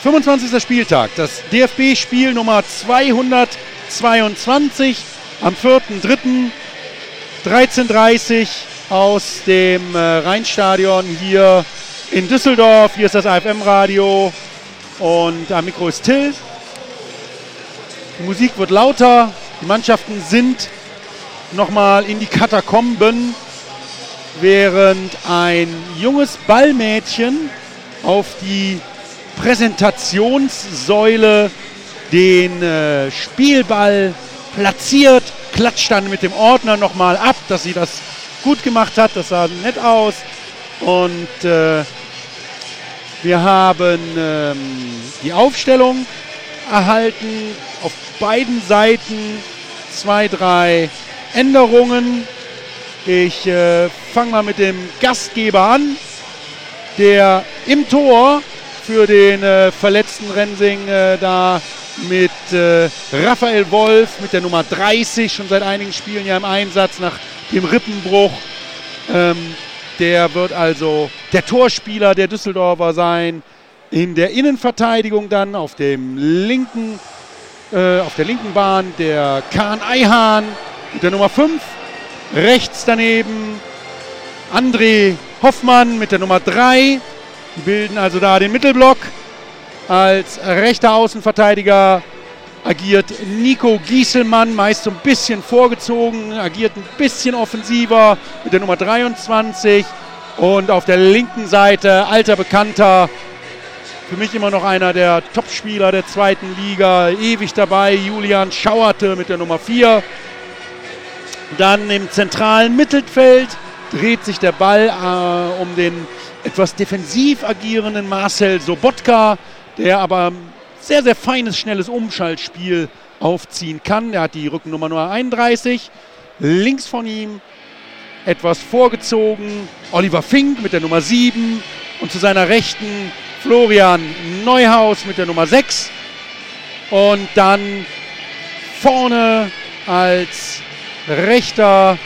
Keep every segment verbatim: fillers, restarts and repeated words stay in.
fünfundzwanzigster Spieltag, das D F B-Spiel Nummer zweihundertzweiundzwanzig am vierten dritten dreizehn Uhr dreißig aus dem äh, Rheinstadion hier in Düsseldorf. Hier ist das A F M-Radio und am Mikro ist Till. Die Musik wird lauter, die Mannschaften sind nochmal in die Katakomben, während ein junges Ballmädchen auf die Präsentationssäule den äh, Spielball platziert, klatscht dann mit dem Ordner nochmal ab, dass sie das gut gemacht hat. Das sah nett aus. Und äh, wir haben ähm, die Aufstellung erhalten. Auf beiden Seiten zwei, drei Änderungen. Ich äh, fange mal mit dem Gastgeber an, der im Tor für den äh, verletzten Rensing äh, da mit äh, Raphael Wolf mit der Nummer dreißig, schon seit einigen Spielen ja im Einsatz nach dem Rippenbruch. Ähm, der wird also der Torspieler der Düsseldorfer sein. In der Innenverteidigung dann auf dem linken, äh, auf der linken Bahn der Kahn Eihan mit der Nummer fünf. Rechts daneben André Hoffmann mit der Nummer drei. Die bilden also da den Mittelblock. Als rechter Außenverteidiger agiert Nico Gieselmann, meist so ein bisschen vorgezogen, agiert ein bisschen offensiver mit der Nummer dreiundzwanzig. Und auf der linken Seite alter Bekannter, für mich immer noch einer der Topspieler der zweiten Liga, ewig dabei, Julian Schauerte mit der Nummer vier. Dann im zentralen Mittelfeld dreht sich der Ball äh, um den etwas defensiv agierenden Marcel Sobotka, der aber sehr, sehr feines, schnelles Umschaltspiel aufziehen kann. Er hat die Rückennummer Nummer einunddreißig. Links von ihm etwas vorgezogen Oliver Fink mit der Nummer sieben und zu seiner Rechten Florian Neuhaus mit der Nummer sechs. Und dann vorne als rechter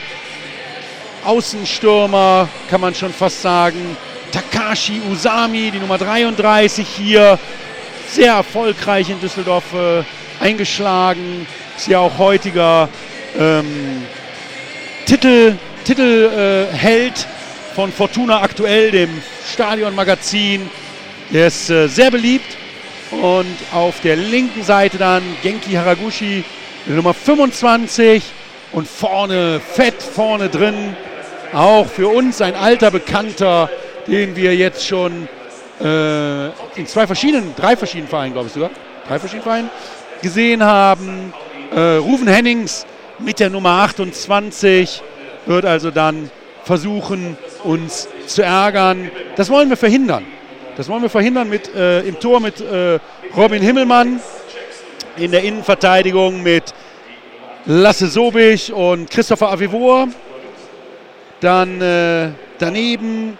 Außenstürmer, kann man schon fast sagen, Takashi Usami, die Nummer dreiunddreißig hier, sehr erfolgreich in Düsseldorf äh, eingeschlagen, ist ja auch heutiger ähm, Titel, Titelheld äh, von Fortuna Aktuell, dem Stadionmagazin. Der ist äh, sehr beliebt. Und auf der linken Seite dann Genki Haraguchi, die Nummer fünfundzwanzig. Und vorne, fett vorne drin, auch für uns ein alter Bekannter, den wir jetzt schon äh, in zwei verschiedenen, drei verschiedenen Vereinen, glaube ich sogar, drei verschiedenen Vereinen gesehen haben. Äh, Ruven Hennings mit der Nummer achtundzwanzig wird also dann versuchen, uns zu ärgern. Das wollen wir verhindern. Das wollen wir verhindern mit, äh, im Tor mit äh, Robin Himmelmann, in der Innenverteidigung mit Lasse Sobich und Christopher Avivor. Dann äh, daneben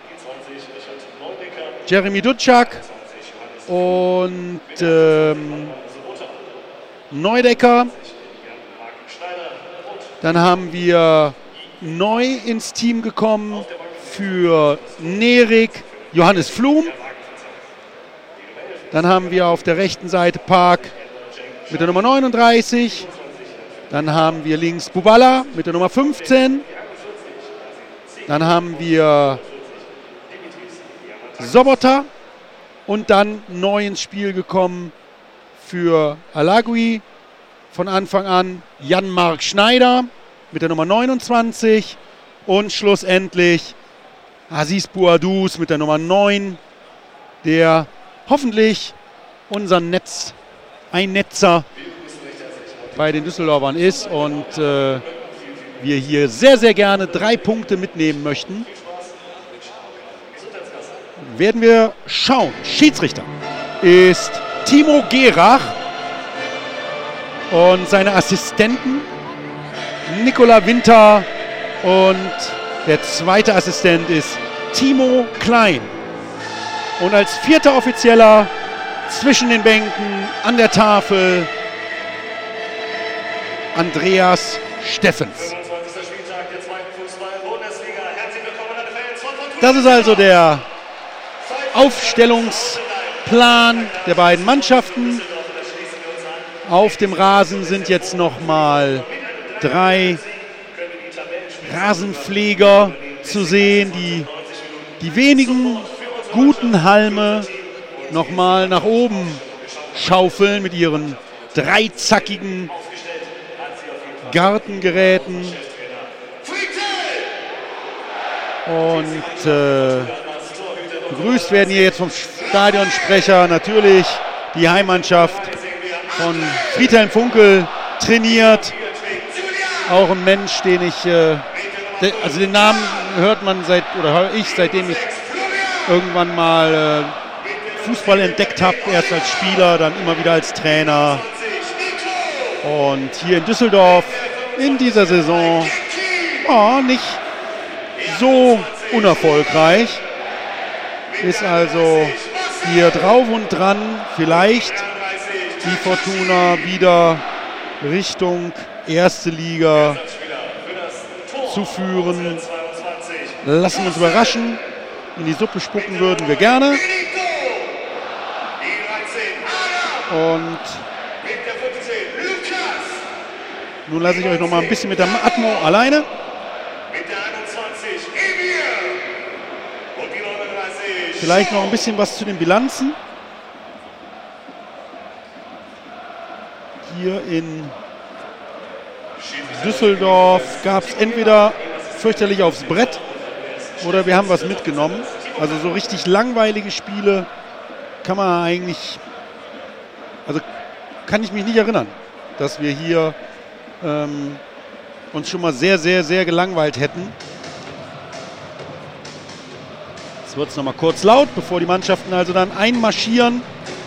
Jeremy Dutschak und ähm, Neudecker. Dann haben wir neu ins Team gekommen für Nerik Johannes Flum. Dann haben wir auf der rechten Seite Park mit der Nummer neununddreißig. Dann haben wir links Bubala mit der Nummer fünfzehn. Dann haben wir Sobota und dann neu ins Spiel gekommen für Alagui von Anfang an Jan-Marc Schneider mit der Nummer neunundzwanzig und schlussendlich Aziz Bouadouz mit der Nummer neun, der hoffentlich unser Netz, ein Netzer bei den Düsseldorfern ist und äh, wir hier sehr, sehr gerne drei Punkte mitnehmen möchten. Werden wir schauen. Schiedsrichter ist Timo Gerach und seine Assistenten Nicola Winter und der zweite Assistent ist Timo Klein. Und als vierter Offizieller zwischen den Bänken an der Tafel Andreas Steffens. Das ist also der Aufstellungsbericht Plan der beiden Mannschaften. Auf dem Rasen sind jetzt nochmal drei Rasenpfleger zu sehen, die die wenigen guten Halme nochmal nach oben schaufeln mit ihren dreizackigen Gartengeräten. Und äh, begrüßt werden hier jetzt vom Stadionsprecher natürlich die Heimmannschaft von Friedhelm Funkel, trainiert. Auch ein Mensch, den ich, äh, de, also den Namen hört man seit, oder höre ich, seitdem ich irgendwann mal äh, Fußball entdeckt habe, erst als Spieler, dann immer wieder als Trainer. Und hier in Düsseldorf in dieser Saison oh, nicht so unerfolgreich. Ist also hier drauf und dran, vielleicht die Fortuna wieder Richtung erste Liga zu führen. Lassen wir uns überraschen. In die Suppe spucken würden wir gerne. Und nun lasse ich euch noch mal ein bisschen mit der Atmo alleine. Vielleicht noch ein bisschen was zu den Bilanzen. Hier in Düsseldorf gab es entweder fürchterlich aufs Brett oder wir haben was mitgenommen. Also so richtig langweilige Spiele kann man eigentlich, also kann ich mich nicht erinnern, dass wir hier ähm, uns schon mal sehr, sehr, sehr gelangweilt hätten. Jetzt wird es noch mal kurz laut, bevor die Mannschaften also dann einmarschieren.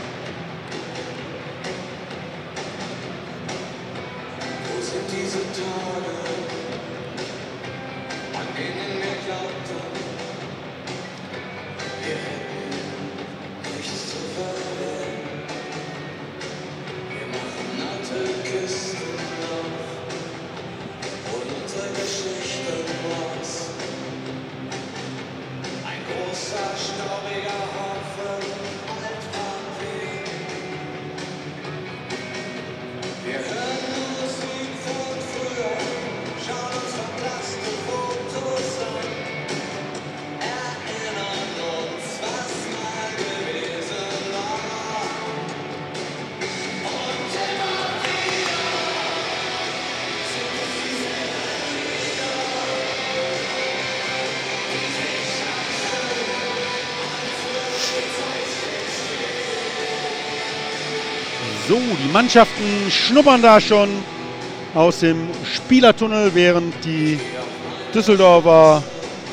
So, die Mannschaften schnuppern da schon aus dem Spielertunnel, während die Düsseldorfer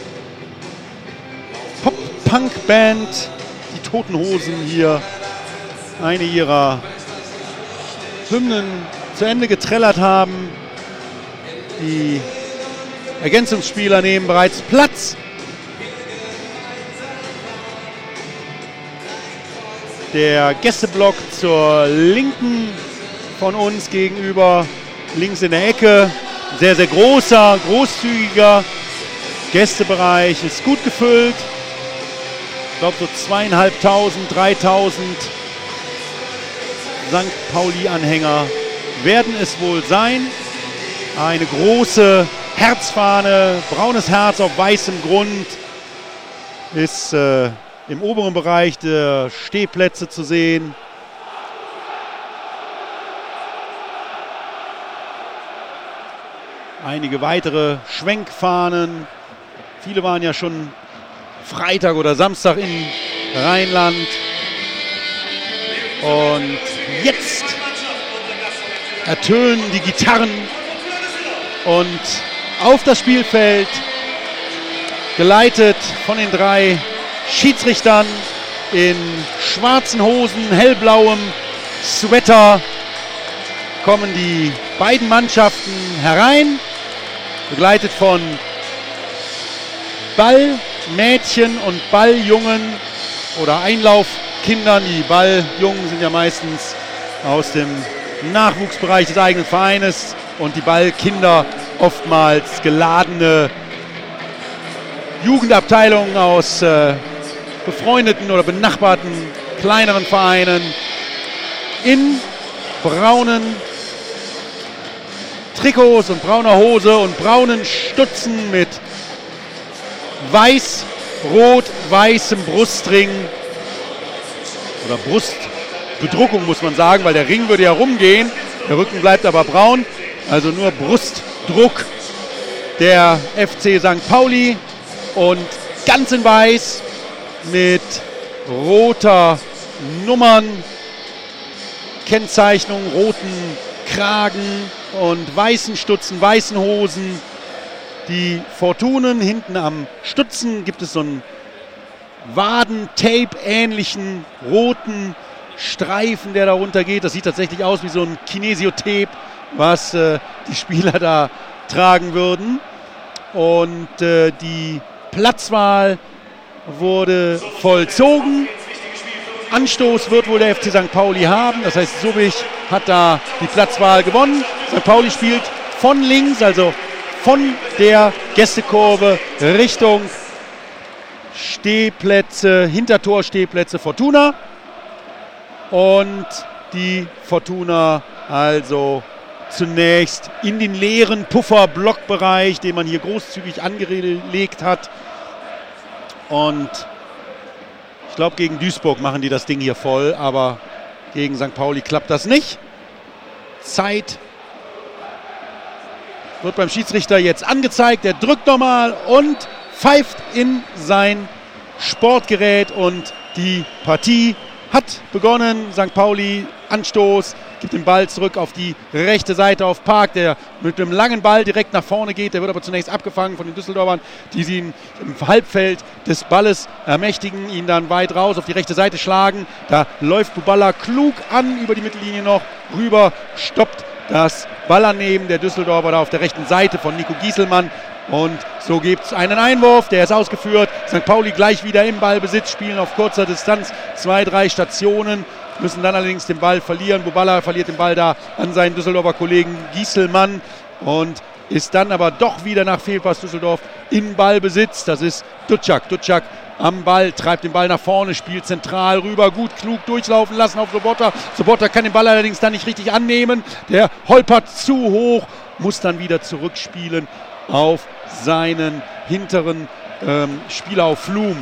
Pop-Punk-Band, die Toten Hosen, hier eine ihrer Hymnen zu Ende getrellert haben. Die Ergänzungsspieler nehmen bereits Platz. Der Gästeblock zur Linken von uns gegenüber, links in der Ecke. Sehr, sehr großer, großzügiger Gästebereich, ist gut gefüllt. Ich glaube so zweieinhalbtausend, dreitausend Sankt Pauli-Anhänger werden es wohl sein. Eine große Herzfahne, braunes Herz auf weißem Grund ist äh, im oberen Bereich der Stehplätze zu sehen. Einige weitere Schwenkfahnen. Viele waren ja schon Freitag oder Samstag in Rheinland. Und jetzt ertönen die Gitarren und auf das Spielfeld, geleitet von den drei Schiedsrichtern in schwarzen Hosen, hellblauem Sweater, kommen die beiden Mannschaften herein, begleitet von Ballmädchen und Balljungen oder Einlaufkindern. Die Balljungen sind ja meistens aus dem Nachwuchsbereich des eigenen Vereines und die Ballkinder oftmals geladene Jugendabteilungen aus äh, befreundeten oder benachbarten kleineren Vereinen in braunen Trikots und brauner Hose und braunen Stutzen mit weiß, rot, weißem Brustring oder Brustbedruckung muss man sagen, weil der Ring würde ja rumgehen, der Rücken bleibt aber braun, also nur Brustdruck der F C Sankt Pauli und ganz in weiß mit roter Nummern, Kennzeichnung, roten Kragen und weißen Stutzen, weißen Hosen. Die Fortunen, hinten am Stutzen gibt es so einen Wadentape-ähnlichen roten Streifen, der darunter geht. Das sieht tatsächlich aus wie so ein Kinesiotape, was äh, die Spieler da tragen würden. Und äh, die Platzwahl wurde vollzogen. Anstoß wird wohl der F C Sankt Pauli haben. Das heißt, Subbich hat da die Platzwahl gewonnen. Sankt Pauli spielt von links, also von der Gästekurve Richtung Stehplätze, Hintertorstehplätze Fortuna. Und die Fortuna also zunächst in den leeren Puffer-Blockbereich, den man hier großzügig angelegt hat. Und ich glaube, gegen Duisburg machen die das Ding hier voll, aber gegen Sankt Pauli klappt das nicht. Zeit wird beim Schiedsrichter jetzt angezeigt. Der drückt nochmal und pfeift in sein Sportgerät und die Partie hat begonnen. Sankt Pauli, Anstoß, gibt den Ball zurück auf die rechte Seite auf Park, der mit dem langen Ball direkt nach vorne geht. Der wird aber zunächst abgefangen von den Düsseldorfern, die sie im Halbfeld des Balles ermächtigen, ihn dann weit raus auf die rechte Seite schlagen. Da läuft Buballa klug an, über die Mittellinie noch rüber, stoppt das Ballannehmen der Düsseldorfer da auf der rechten Seite von Nico Gieselmann. Und so gibt es einen Einwurf, der ist ausgeführt. Sankt Pauli gleich wieder im Ballbesitz, spielen auf kurzer Distanz zwei, drei Stationen, müssen dann allerdings den Ball verlieren. Buballa verliert den Ball da an seinen Düsseldorfer Kollegen Gieselmann und ist dann aber doch wieder nach Fehlpass Düsseldorf in Ballbesitz. Das ist Ducak. Ducak am Ball, treibt den Ball nach vorne, spielt zentral rüber, gut, klug durchlaufen lassen auf Sobotta. Sobotta kann den Ball allerdings dann nicht richtig annehmen. Der holpert zu hoch, muss dann wieder zurückspielen auf seinen hinteren ähm, Spieler, auf Flum.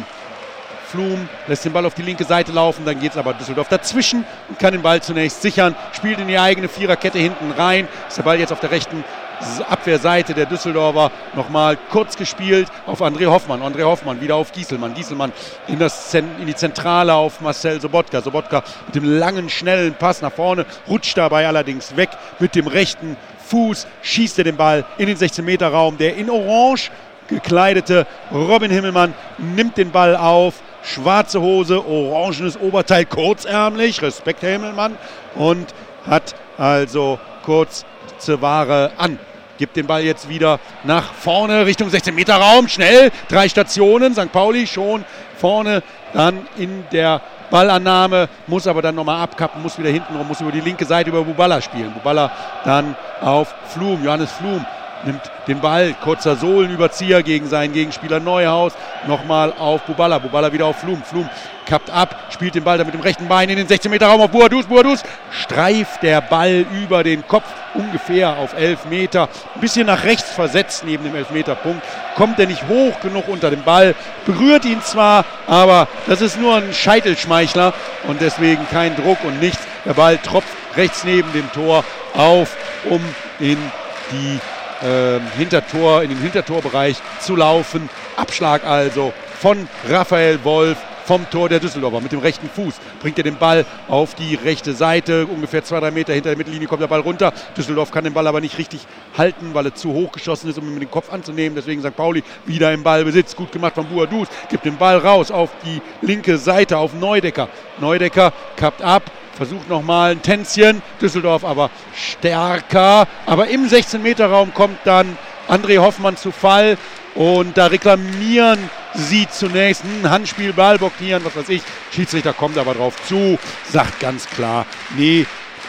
Flum lässt den Ball auf die linke Seite laufen, dann geht es aber Düsseldorf dazwischen und kann den Ball zunächst sichern, spielt in die eigene Viererkette hinten rein. Ist der Ball jetzt auf der rechten Abwehrseite der Düsseldorfer nochmal kurz gespielt auf André Hoffmann. André Hoffmann wieder auf Gieselmann. Gieselmann in, das Zen- in die Zentrale auf Marcel Sobotka. Sobotka mit dem langen, schnellen Pass nach vorne, rutscht dabei allerdings weg mit dem rechten Fuß, schießt er den Ball in den sechzehn-Meter-Raum. Der in Orange gekleidete Robin Himmelmann nimmt den Ball auf. Schwarze Hose, orangenes Oberteil, kurzärmlich, Respekt Herr Himmelmann, und hat also kurze Ware an. Gibt den Ball jetzt wieder nach vorne Richtung sechzehn-Meter-Raum, schnell, drei Stationen, Sankt Pauli schon vorne, dann in der Ballannahme, muss aber dann nochmal abkappen, muss wieder hinten rum, muss über die linke Seite über Buballa spielen. Buballa dann auf Flum, Johannes Flum nimmt den Ball, kurzer Sohlenüberzieher gegen seinen Gegenspieler Neuhaus, nochmal auf Buballa, Buballa wieder auf Flum, Flum kappt ab, spielt den Ball dann mit dem rechten Bein in den sechzehn-Meter-Raum auf Boadus, Boadus streift der Ball über den Kopf, ungefähr auf elf Meter, ein bisschen nach rechts versetzt neben dem Elfmeterpunkt, kommt er nicht hoch genug unter den Ball, berührt ihn zwar, aber das ist nur ein Scheitelschmeichler und deswegen kein Druck und nichts, der Ball tropft rechts neben dem Tor auf, um in die äh, Hintertor, in den Hintertorbereich zu laufen. Abschlag also von Raphael Wolf vom Tor der Düsseldorfer mit dem rechten Fuß. Bringt er den Ball auf die rechte Seite, ungefähr zwei, drei Meter hinter der Mittellinie kommt der Ball runter. Düsseldorf kann den Ball aber nicht richtig halten, weil er zu hoch geschossen ist, um ihn mit dem Kopf anzunehmen. Deswegen Sankt Pauli wieder im Ballbesitz. Gut gemacht von Boadus, gibt den Ball raus auf die linke Seite, auf Neudecker. Neudecker kappt ab, versucht nochmal ein Tänzchen. Düsseldorf aber stärker. Aber im sechzehn-Meter-Raum kommt dann André Hoffmann zu Fall. Und da reklamieren sie zunächst ein Handspiel, Ball blockieren, was weiß ich. Schiedsrichter kommt aber drauf zu, sagt ganz klar, nee,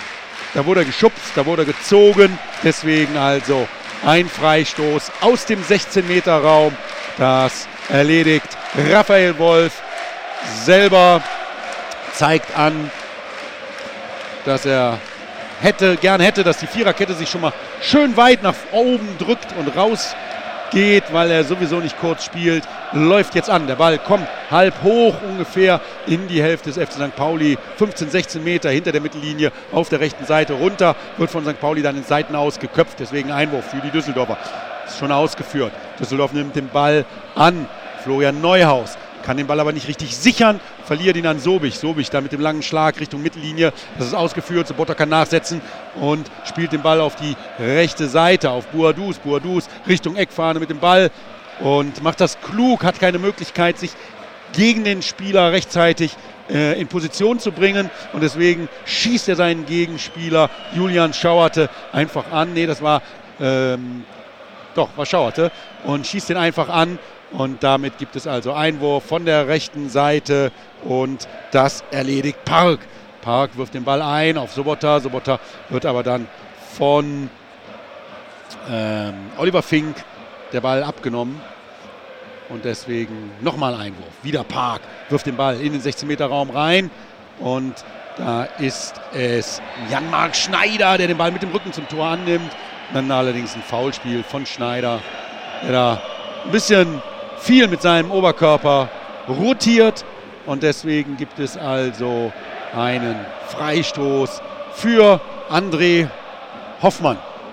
da wurde er geschubst, da wurde er gezogen. Deswegen also ein Freistoß aus dem sechzehn-Meter-Raum. Das erledigt Raphael Wolf selber zeigt an, dass er hätte, gern hätte, dass die Viererkette sich schon mal schön weit nach oben drückt und rausgeht, weil er sowieso nicht kurz spielt. Läuft jetzt an, der Ball kommt halb hoch ungefähr in die Hälfte des F C Sankt Pauli, fünfzehn, sechzehn Meter hinter der Mittellinie auf der rechten Seite runter, wird von Sankt Pauli dann ins Seitenaus geköpft, deswegen Einwurf für die Düsseldorfer. Ist schon ausgeführt. Düsseldorf nimmt den Ball an, Florian Neuhaus kann den Ball aber nicht richtig sichern, verliert ihn an Sobich. Sobich dann mit dem langen Schlag Richtung Mittellinie, das ist ausgeführt, Sobotka kann nachsetzen und spielt den Ball auf die rechte Seite, auf Boadus. Boadus Richtung Eckfahne mit dem Ball und macht das klug, hat keine Möglichkeit, sich gegen den Spieler rechtzeitig äh, in Position zu bringen und deswegen schießt er seinen Gegenspieler Julian Schauerte einfach an. Nee, das war, ähm, doch, war Schauerte und schießt den einfach an. Und damit gibt es also Einwurf von der rechten Seite und das erledigt Park. Park wirft den Ball ein auf Sobotta. Sobotta wird aber dann von ähm, Oliver Fink der Ball abgenommen. Und deswegen nochmal Einwurf. Wieder Park wirft den Ball in den sechzehn Meter Raum rein. Und da ist es Jan-Marc Schneider, der den Ball mit dem Rücken zum Tor annimmt. Dann allerdings ein Foulspiel von Schneider, der da ein bisschen viel mit seinem Oberkörper rotiert und deswegen gibt es also einen Freistoß für André Hoffmann.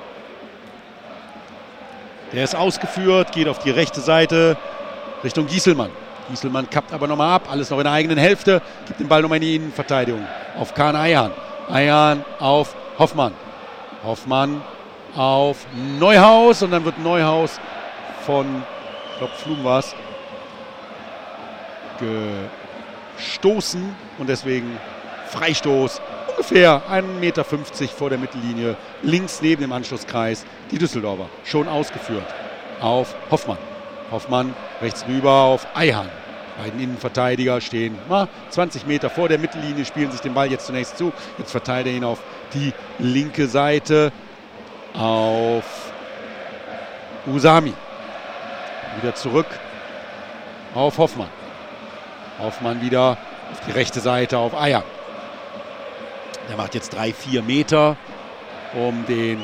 Der ist ausgeführt, geht auf die rechte Seite Richtung Gieselmann. Gieselmann kappt aber nochmal ab, alles noch in der eigenen Hälfte, gibt den Ball nochmal in die Innenverteidigung auf Kahn Ayhan. Ayhan auf Hoffmann. Hoffmann auf Neuhaus und dann wird Neuhaus von, ich glaube Flum war es, gestoßen und deswegen Freistoß ungefähr ein Meter fünfzig vor der Mittellinie, links neben dem Anschlusskreis, die Düsseldorfer schon ausgeführt auf Hoffmann. Hoffmann rechts rüber auf Ayhan. Beiden Innenverteidiger stehen na, zwanzig Meter vor der Mittellinie, spielen sich den Ball jetzt zunächst zu. Jetzt verteilt er ihn auf die linke Seite auf Usami. Wieder zurück auf Hoffmann. Hoffmann wieder auf die rechte Seite auf Ayhan. Der macht jetzt drei, vier Meter, um den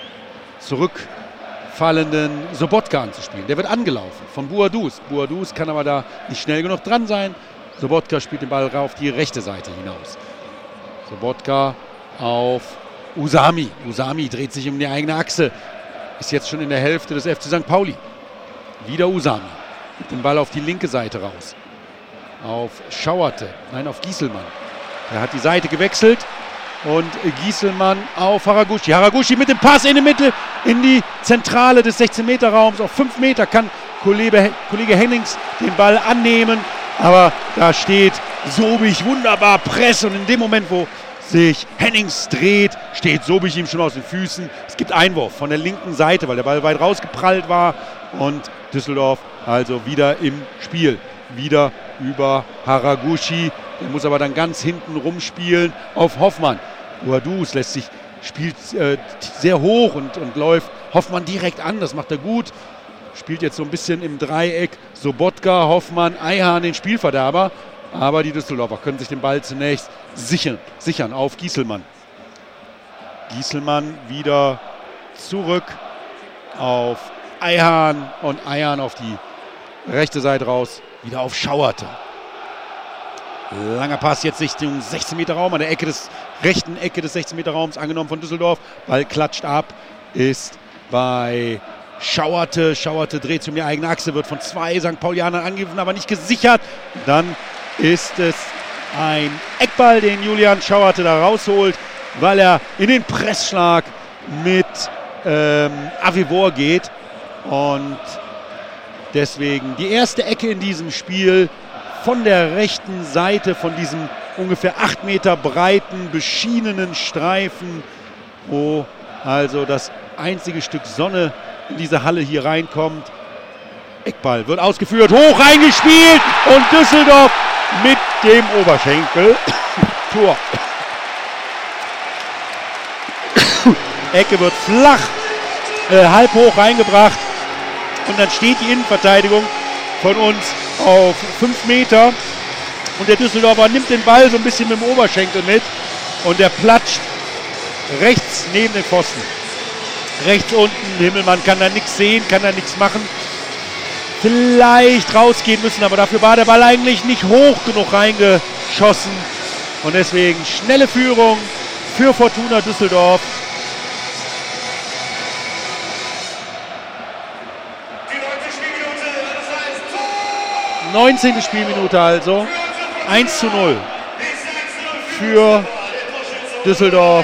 zurückfallenden Sobotka anzuspielen. Der wird angelaufen von Boadus. Boadus kann aber da nicht schnell genug dran sein. Sobotka spielt den Ball auf die rechte Seite hinaus. Sobotka auf Usami. Usami dreht sich um die eigene Achse. Ist jetzt schon in der Hälfte des F C Sankt Pauli. Wieder Usami. Mit dem Ball auf die linke Seite raus. Auf Schauerte. Nein, auf Gieselmann. Er hat die Seite gewechselt. Und Gieselmann auf Haraguchi. Haraguchi mit dem Pass in die Mitte, in die Zentrale des sechzehn Meter Raums. Auf fünf Meter kann Kollege, Kollege Hennings den Ball annehmen. Aber da steht Sobich wunderbar Press. Und in dem Moment, wo sich Hennings dreht, steht Sobich ihm schon aus den Füßen. Es gibt Einwurf von der linken Seite, weil der Ball weit rausgeprallt war. Und Düsseldorf also wieder im Spiel. Wieder über Haraguchi. Der muss aber dann ganz hinten rumspielen auf Hoffmann. Boadus lässt sich, spielt äh, sehr hoch und, und läuft Hoffmann direkt an. Das macht er gut. Spielt jetzt so ein bisschen im Dreieck. Sobotka, Hoffmann, Ayhan, den Spielverderber. Aber die Düsseldorfer können sich den Ball zunächst sichern, sichern auf Gieselmann. Gieselmann wieder zurück auf Ayhan und Ayhan auf die rechte Seite raus. Wieder auf Schauerte. Langer Pass jetzt Richtung sechzehn Meter Raum, an der Ecke des rechten Ecke des sechzehn Meter Raums, angenommen von Düsseldorf. Ball klatscht ab, ist bei Schauerte. Schauerte dreht sich um die eigene Achse, wird von zwei Sankt Paulianern angegriffen, aber nicht gesichert. Dann ist es ein Eckball, den Julian Schauerte da rausholt, weil er in den Pressschlag mit ähm, Avivor geht. Und deswegen die erste Ecke in diesem Spiel von der rechten Seite, von diesem ungefähr acht Meter breiten, beschienenen Streifen, wo also das einzige Stück Sonne in diese Halle hier reinkommt. Eckball wird ausgeführt, hoch reingespielt und Düsseldorf mit dem Oberschenkel. Tor. Ecke wird flach, äh, halb hoch reingebracht und dann steht die Innenverteidigung von uns auf fünf Meter. Und der Düsseldorfer nimmt den Ball so ein bisschen mit dem Oberschenkel mit. Und der platscht rechts neben den Pfosten. Rechts unten, Himmelmann kann da nichts sehen, kann da nichts machen. Vielleicht rausgehen müssen, aber dafür war der Ball eigentlich nicht hoch genug reingeschossen. Und deswegen schnelle Führung für Fortuna Düsseldorf. neunzehnte Spielminute also. eins zu null für Düsseldorf.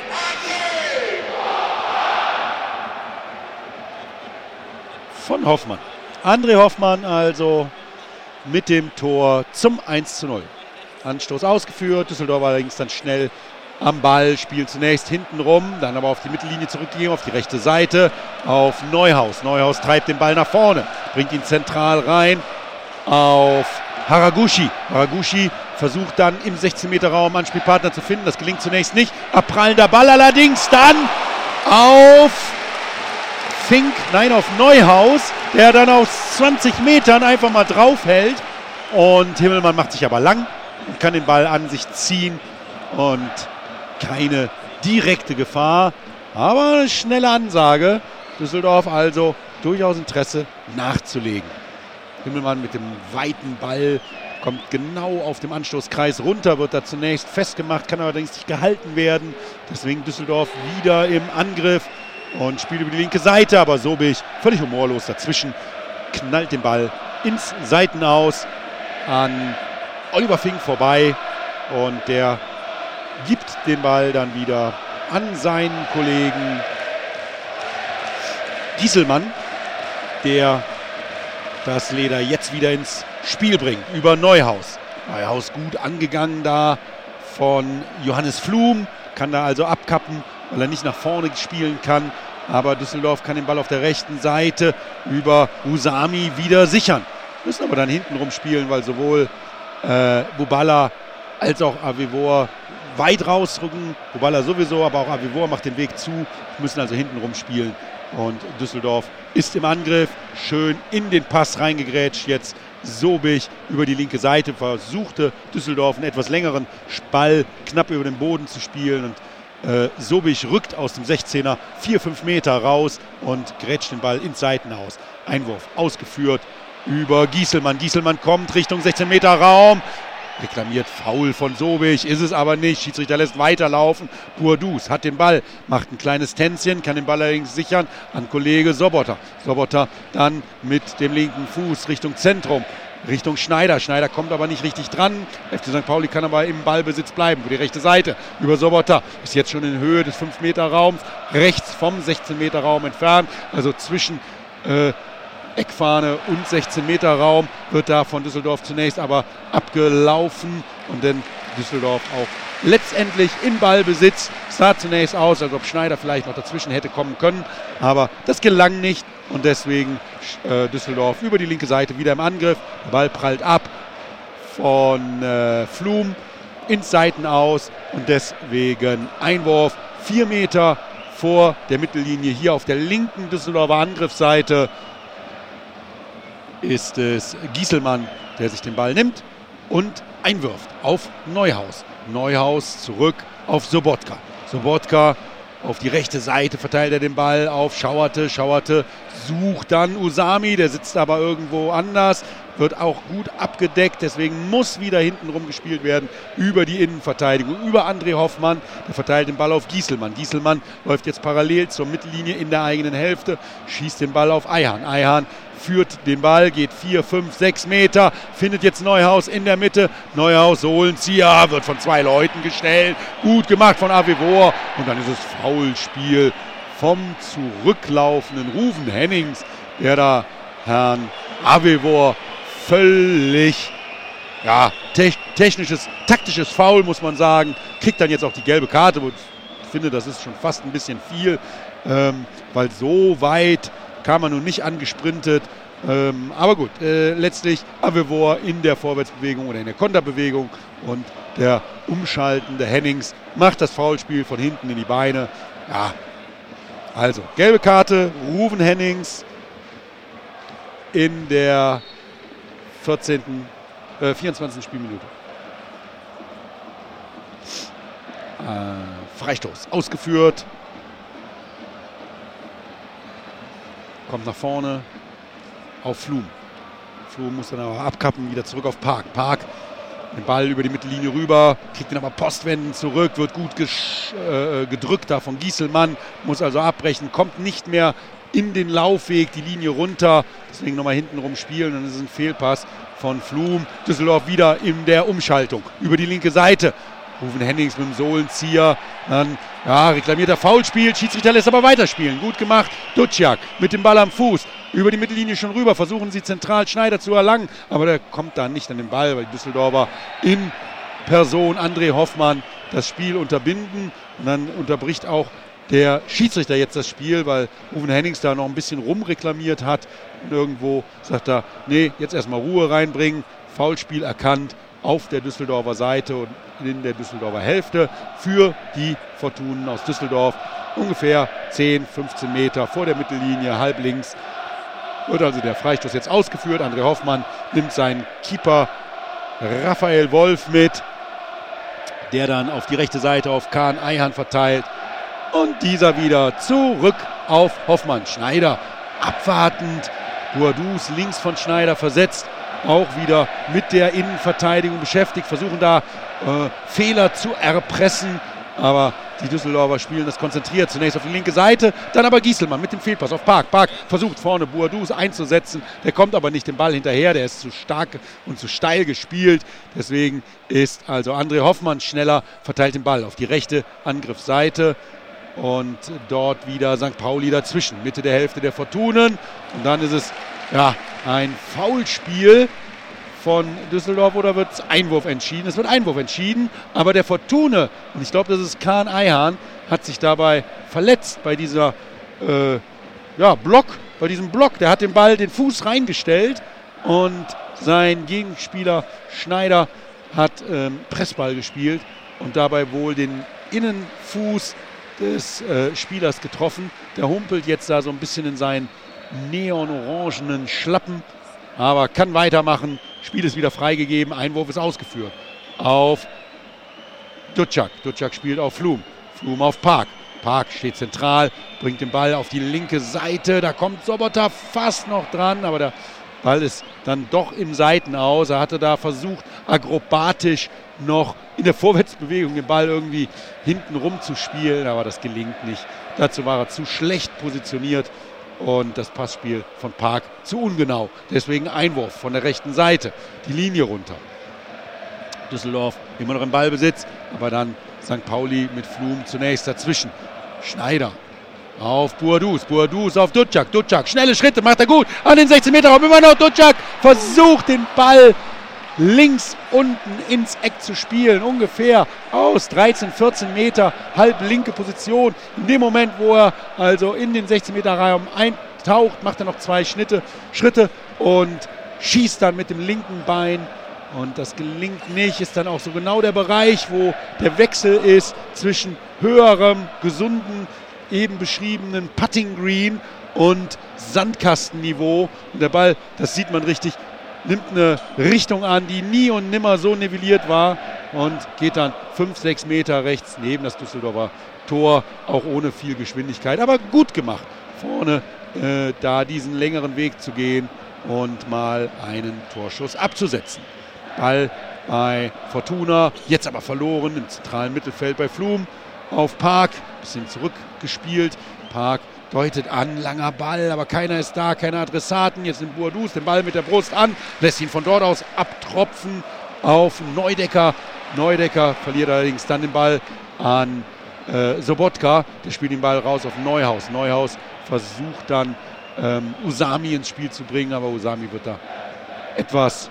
Von Hoffmann. André Hoffmann also mit dem Tor zum eins zu null. Anstoß ausgeführt, Düsseldorf allerdings dann schnell am Ball, spielt zunächst hinten rum, dann aber auf die Mittellinie zurückgegeben, auf die rechte Seite, auf Neuhaus. Neuhaus treibt den Ball nach vorne, bringt ihn zentral rein auf Haraguchi. Haraguchi versucht dann im sechzehn Meter Raum Anspielpartner zu finden, das gelingt zunächst nicht. Abprallender Ball allerdings dann auf Fink, nein, auf Neuhaus, der dann aus zwanzig Metern einfach mal draufhält. Und Himmelmann macht sich aber lang und kann den Ball an sich ziehen. Und keine direkte Gefahr, aber eine schnelle Ansage. Düsseldorf also durchaus Interesse nachzulegen. Himmelmann mit dem weiten Ball kommt genau auf dem Anstoßkreis runter, wird da zunächst festgemacht, kann allerdings nicht gehalten werden. Deswegen Düsseldorf wieder im Angriff. Und spielt über die linke Seite, aber Sobich völlig humorlos dazwischen, knallt den Ball ins Seitenaus an Oliver Fink vorbei und der gibt den Ball dann wieder an seinen Kollegen Gieselmann, der das Leder jetzt wieder ins Spiel bringt über Neuhaus. Neuhaus gut angegangen da von Johannes Flum, kann da also abkappen, weil er nicht nach vorne spielen kann. Aber Düsseldorf kann den Ball auf der rechten Seite über Usami wieder sichern. Müssen aber dann hintenrum spielen, weil sowohl äh, Bubala als auch Avivor weit rausrücken. Bubala sowieso, aber auch Avivor macht den Weg zu. Müssen also hintenrum spielen. Und Düsseldorf ist im Angriff. Schön in den Pass reingegrätscht. Jetzt Sobich über die linke Seite. Versuchte Düsseldorf einen etwas längeren Ball knapp über den Boden zu spielen. Und Äh, Sobich rückt aus dem sechzehner vier, fünf Meter raus und grätscht den Ball ins Seitenaus. Einwurf ausgeführt über Gieselmann. Gieselmann kommt Richtung sechzehn Meter Raum. Reklamiert Foul von Sobich, ist es aber nicht. Schiedsrichter lässt weiterlaufen. Bourdous hat den Ball, macht ein kleines Tänzchen, kann den Ball allerdings sichern an Kollege Sobotta. Sobotta dann mit dem linken Fuß Richtung Zentrum. Richtung Schneider. Schneider kommt aber nicht richtig dran. F C Sankt Pauli kann aber im Ballbesitz bleiben. Über die rechte Seite. Über Sobotta. Ist jetzt schon in Höhe des fünf Meter Raums. Rechts vom sechzehn Meter Raum entfernt. Also zwischen äh, Eckfahne und sechzehn Meter Raum wird da von Düsseldorf zunächst aber abgelaufen. Und dann Düsseldorf auch letztendlich in Ballbesitz. Es sah zunächst aus, als ob Schneider vielleicht noch dazwischen hätte kommen können. Aber das gelang nicht. Und deswegen äh, Düsseldorf über die linke Seite wieder im Angriff. Der Ball prallt ab von äh, Flum ins Seitenaus. Und deswegen Einwurf vier Meter vor der Mittellinie. Hier auf der linken Düsseldorfer Angriffsseite ist es Gieselmann, der sich den Ball nimmt und einwirft auf Neuhaus. Neuhaus zurück auf Sobotka. Sobotka auf die rechte Seite verteilt er den Ball auf Schauerte. Schauerte sucht dann Usami, der sitzt aber irgendwo anders, wird auch gut abgedeckt, deswegen muss wieder hintenrum gespielt werden über die Innenverteidigung, über André Hoffmann, der verteilt den Ball auf Gieselmann. Gieselmann läuft jetzt parallel zur Mittellinie in der eigenen Hälfte, schießt den Ball auf Eihan. Eihan führt den Ball, geht vier, fünf, sechs Meter, findet jetzt Neuhaus in der Mitte. Neuhaus holen Zia, wird von zwei Leuten gestellt. Gut gemacht von Avivor. Und dann ist es Foulspiel vom zurücklaufenden Ruven Hennings, der da Herrn Avivor völlig, ja, te- technisches, taktisches Foul, muss man sagen. Kriegt dann jetzt auch die gelbe Karte. Und ich finde, das ist schon fast ein bisschen viel, ähm, weil so weit kam er nun nicht angesprintet. Ähm, aber gut, äh, letztlich Avivor in der Vorwärtsbewegung oder in der Konterbewegung und der umschaltende Hennings macht das Foulspiel von hinten in die Beine. Ja, also gelbe Karte, Ruven Hennings in der vierzehnten, äh, vierundzwanzigsten Spielminute. Äh, Freistoß ausgeführt. Kommt nach vorne auf Flum. Flum muss dann aber abkappen, wieder zurück auf Park. Park, den Ball über die Mittellinie rüber, kriegt ihn aber postwendend zurück, wird gut gesch- äh, gedrückt da von Gieselmann, muss also abbrechen, kommt nicht mehr in den Laufweg, die Linie runter, deswegen nochmal hintenrum spielen, dann ist es ein Fehlpass von Flum. Düsseldorf wieder in der Umschaltung über die linke Seite. Rufen Hennings mit dem Sohlenzieher, dann ja, reklamierter Foulspiel, Schiedsrichter lässt aber weiterspielen. Gut gemacht, Duciak mit dem Ball am Fuß, über die Mittellinie schon rüber, versuchen sie zentral Schneider zu erlangen, aber der kommt dann nicht an den Ball, weil die Düsseldorfer in Person André Hoffmann das Spiel unterbinden und dann unterbricht auch der Schiedsrichter jetzt das Spiel, weil Rufen Hennings da noch ein bisschen rumreklamiert hat und irgendwo sagt er, nee, jetzt erstmal Ruhe reinbringen, Foulspiel erkannt auf der Düsseldorfer Seite und in der Düsseldorfer Hälfte für die Fortunen aus Düsseldorf. Ungefähr zehn, fünfzehn Meter vor der Mittellinie, halb links, wird also der Freistoß jetzt ausgeführt. André Hoffmann nimmt seinen Keeper Raphael Wolf mit, der dann auf die rechte Seite auf Kaan Ayhan verteilt. Und dieser wieder zurück auf Hoffmann. Schneider abwartend, Boadus links von Schneider versetzt. Auch wieder mit der Innenverteidigung beschäftigt, versuchen da äh, Fehler zu erpressen, aber die Düsseldorfer spielen das konzentriert. Zunächst auf die linke Seite, dann aber Gieselmann mit dem Fehlpass auf Park. Park versucht vorne Boadus einzusetzen, der kommt aber nicht den Ball hinterher, der ist zu stark und zu steil gespielt. Deswegen ist also André Hoffmann schneller, verteilt den Ball auf die rechte Angriffsseite. Und dort wieder Sankt Pauli dazwischen, Mitte der Hälfte der Fortunen. Und dann ist es ja ein Foulspiel von Düsseldorf oder wird es Einwurf entschieden? Es wird Einwurf entschieden, aber der Fortune, und ich glaube, das ist Kaan Ayhan, hat sich dabei verletzt bei dieser äh, ja, Block, bei diesem Block. Der hat den Ball, den Fuß reingestellt und sein Gegenspieler Schneider hat ähm, Pressball gespielt und dabei wohl den Innenfuß des äh, Spielers getroffen. Der humpelt jetzt da so ein bisschen in seinen neonorangenen Schlappen, aber kann weitermachen. Spiel ist wieder freigegeben, Einwurf ist ausgeführt auf Duciak. Duciak spielt auf Flum. Flum auf Park. Park steht zentral, bringt den Ball auf die linke Seite. Da kommt Sobota fast noch dran, aber der Ball ist dann doch im Seitenaus. Er hatte da versucht, akrobatisch noch in der Vorwärtsbewegung den Ball irgendwie hinten rum zu spielen, aber das gelingt nicht. Dazu war er zu schlecht positioniert und das Passspiel von Park zu ungenau. Deswegen Einwurf von der rechten Seite, die Linie runter. Düsseldorf immer noch im Ballbesitz, aber dann Sankt Pauli mit Flum zunächst dazwischen. Schneider auf Boadus, Boadus auf Duciak, Duciak, schnelle Schritte, macht er gut, an den sechzehn Meter Raum, immer noch Duciak, versucht den Ball links unten ins Eck zu spielen, ungefähr aus dreizehn, vierzehn Meter, halb linke Position. In dem Moment, wo er also in den sechzehn Meter Raum eintaucht, macht er noch zwei Schritte, Schritte und schießt dann mit dem linken Bein. Und das gelingt nicht, ist dann auch so genau der Bereich, wo der Wechsel ist zwischen höherem, gesunden, eben beschriebenen Putting Green und Sandkastenniveau. Und der Ball, das sieht man richtig, nimmt eine Richtung an, die nie und nimmer so nivelliert war und geht dann fünf, sechs Meter rechts neben das Düsseldorfer Tor, auch ohne viel Geschwindigkeit, aber gut gemacht, vorne äh, da diesen längeren Weg zu gehen und mal einen Torschuss abzusetzen. Ball bei Fortuna, jetzt aber verloren im zentralen Mittelfeld bei Flum auf Park, bisschen zurückgespielt, Park deutet an, langer Ball, aber keiner ist da, keine Adressaten. Jetzt nimmt Boadus den Ball mit der Brust an, lässt ihn von dort aus abtropfen auf Neudecker. Neudecker verliert allerdings dann den Ball an äh, Sobotka. Der spielt den Ball raus auf Neuhaus. Neuhaus versucht dann ähm, Usami ins Spiel zu bringen, aber Usami wird da etwas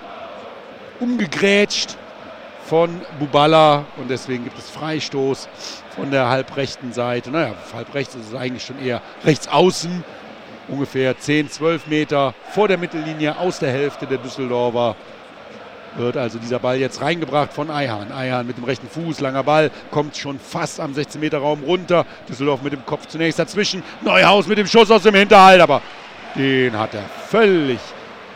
umgegrätscht von Buballa und deswegen gibt es Freistoß von der halbrechten Seite. Naja, halb rechts ist es eigentlich schon eher rechts außen, ungefähr zehn, zwölf Meter vor der Mittellinie aus der Hälfte der Düsseldorfer. Wird also dieser Ball jetzt reingebracht von Ayhan. Ayhan mit dem rechten Fuß, langer Ball, kommt schon fast am sechzehn Meter Raum runter. Düsseldorf mit dem Kopf zunächst dazwischen. Neuhaus mit dem Schuss aus dem Hinterhalt, aber den hat er völlig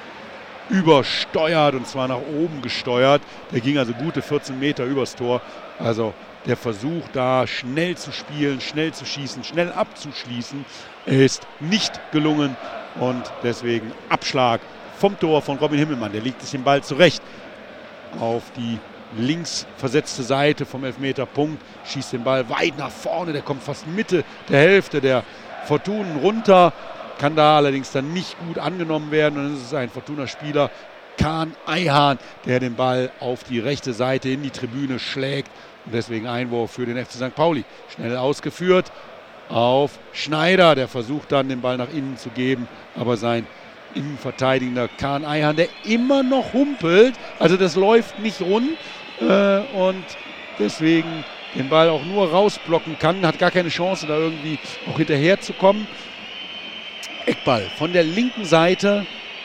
übersteuert und zwar nach oben gesteuert. Der ging also gute vierzehn Meter übers Tor. Also der Versuch da schnell zu spielen, schnell zu schießen, schnell abzuschließen, ist nicht gelungen. Und deswegen Abschlag vom Tor von Robin Himmelmann. Der legt sich den Ball zurecht auf die links versetzte Seite vom Elfmeterpunkt, schießt den Ball weit nach vorne, der kommt fast Mitte der Hälfte der Fortunen runter, kann da allerdings dann nicht gut angenommen werden und dann ist es ein Fortuna-Spieler, Kaan Ayhan, der den Ball auf die rechte Seite in die Tribüne schlägt und deswegen Einwurf für den F C Sankt Pauli. Schnell ausgeführt auf Schneider, der versucht dann den Ball nach innen zu geben, aber sein innenverteidigender Kaan Ayhan, der immer noch humpelt, also das läuft nicht rund äh, und deswegen den Ball auch nur rausblocken kann, hat gar keine Chance da irgendwie auch hinterher zu kommen. Eckball von der linken Seite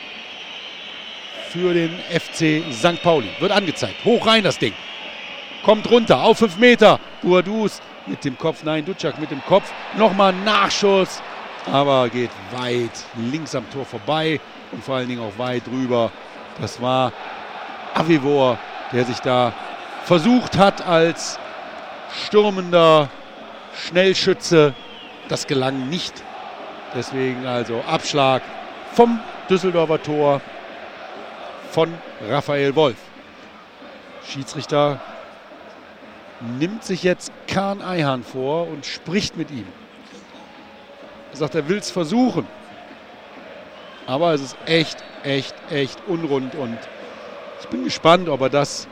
für den F C Sankt Pauli, wird angezeigt, hoch rein das Ding, kommt runter auf fünf Meter, Boadus mit dem Kopf, nein Ducak mit dem Kopf, nochmal Nachschuss, aber geht weit links am Tor vorbei und vor allen Dingen auch weit drüber. Das war Avivor, der sich da versucht hat als stürmender Schnellschütze. Das gelang nicht. Deswegen also Abschlag vom Düsseldorfer Tor von Raphael Wolf. Schiedsrichter nimmt sich jetzt Kaan Ayhan vor und spricht mit ihm. Er sagt, er will es versuchen. Aber es ist echt, echt, echt unrund. Und ich bin gespannt, ob er das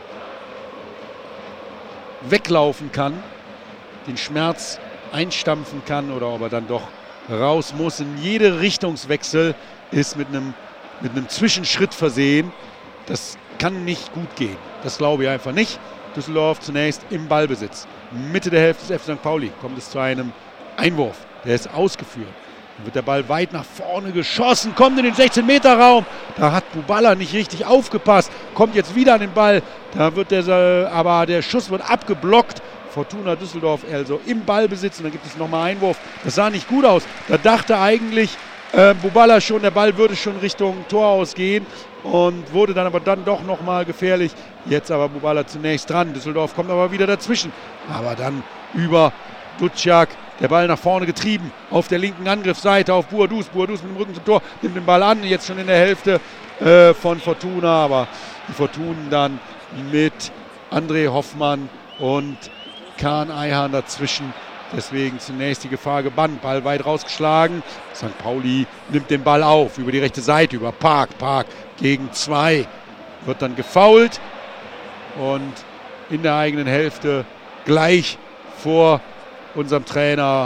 weglaufen kann, den Schmerz einstampfen kann oder ob er dann doch raus muss. In jeder Richtungswechsel ist mit einem, mit einem Zwischenschritt versehen. Das kann nicht gut gehen. Das glaube ich einfach nicht. Düsseldorf zunächst im Ballbesitz. Mitte der Hälfte des F C Sankt Pauli kommt es zu einem Einwurf. Der ist ausgeführt. Dann wird der Ball weit nach vorne geschossen, kommt in den sechzehn Meter Raum. Da hat Buballa nicht richtig aufgepasst, kommt jetzt wieder an den Ball. Da wird der, aber der Schuss wird abgeblockt. Fortuna Düsseldorf also im Ballbesitz und dann gibt es nochmal Einwurf. Das sah nicht gut aus. Da dachte eigentlich äh, Buballa schon, der Ball würde schon Richtung Tor ausgehen und wurde dann aber dann doch nochmal gefährlich. Jetzt aber Buballa zunächst dran. Düsseldorf kommt aber wieder dazwischen. Aber dann über Ducak. Der Ball nach vorne getrieben, auf der linken Angriffsseite auf Boadus. Boadus mit dem Rücken zum Tor, nimmt den Ball an, jetzt schon in der Hälfte äh, von Fortuna. Aber die Fortunen dann mit André Hoffmann und Kaan Ayhan dazwischen. Deswegen zunächst die Gefahr gebannt, Ball weit rausgeschlagen. Sankt Pauli nimmt den Ball auf, über die rechte Seite, über Park. Park gegen zwei, wird dann gefoult. Und in der eigenen Hälfte gleich vor unserem Trainer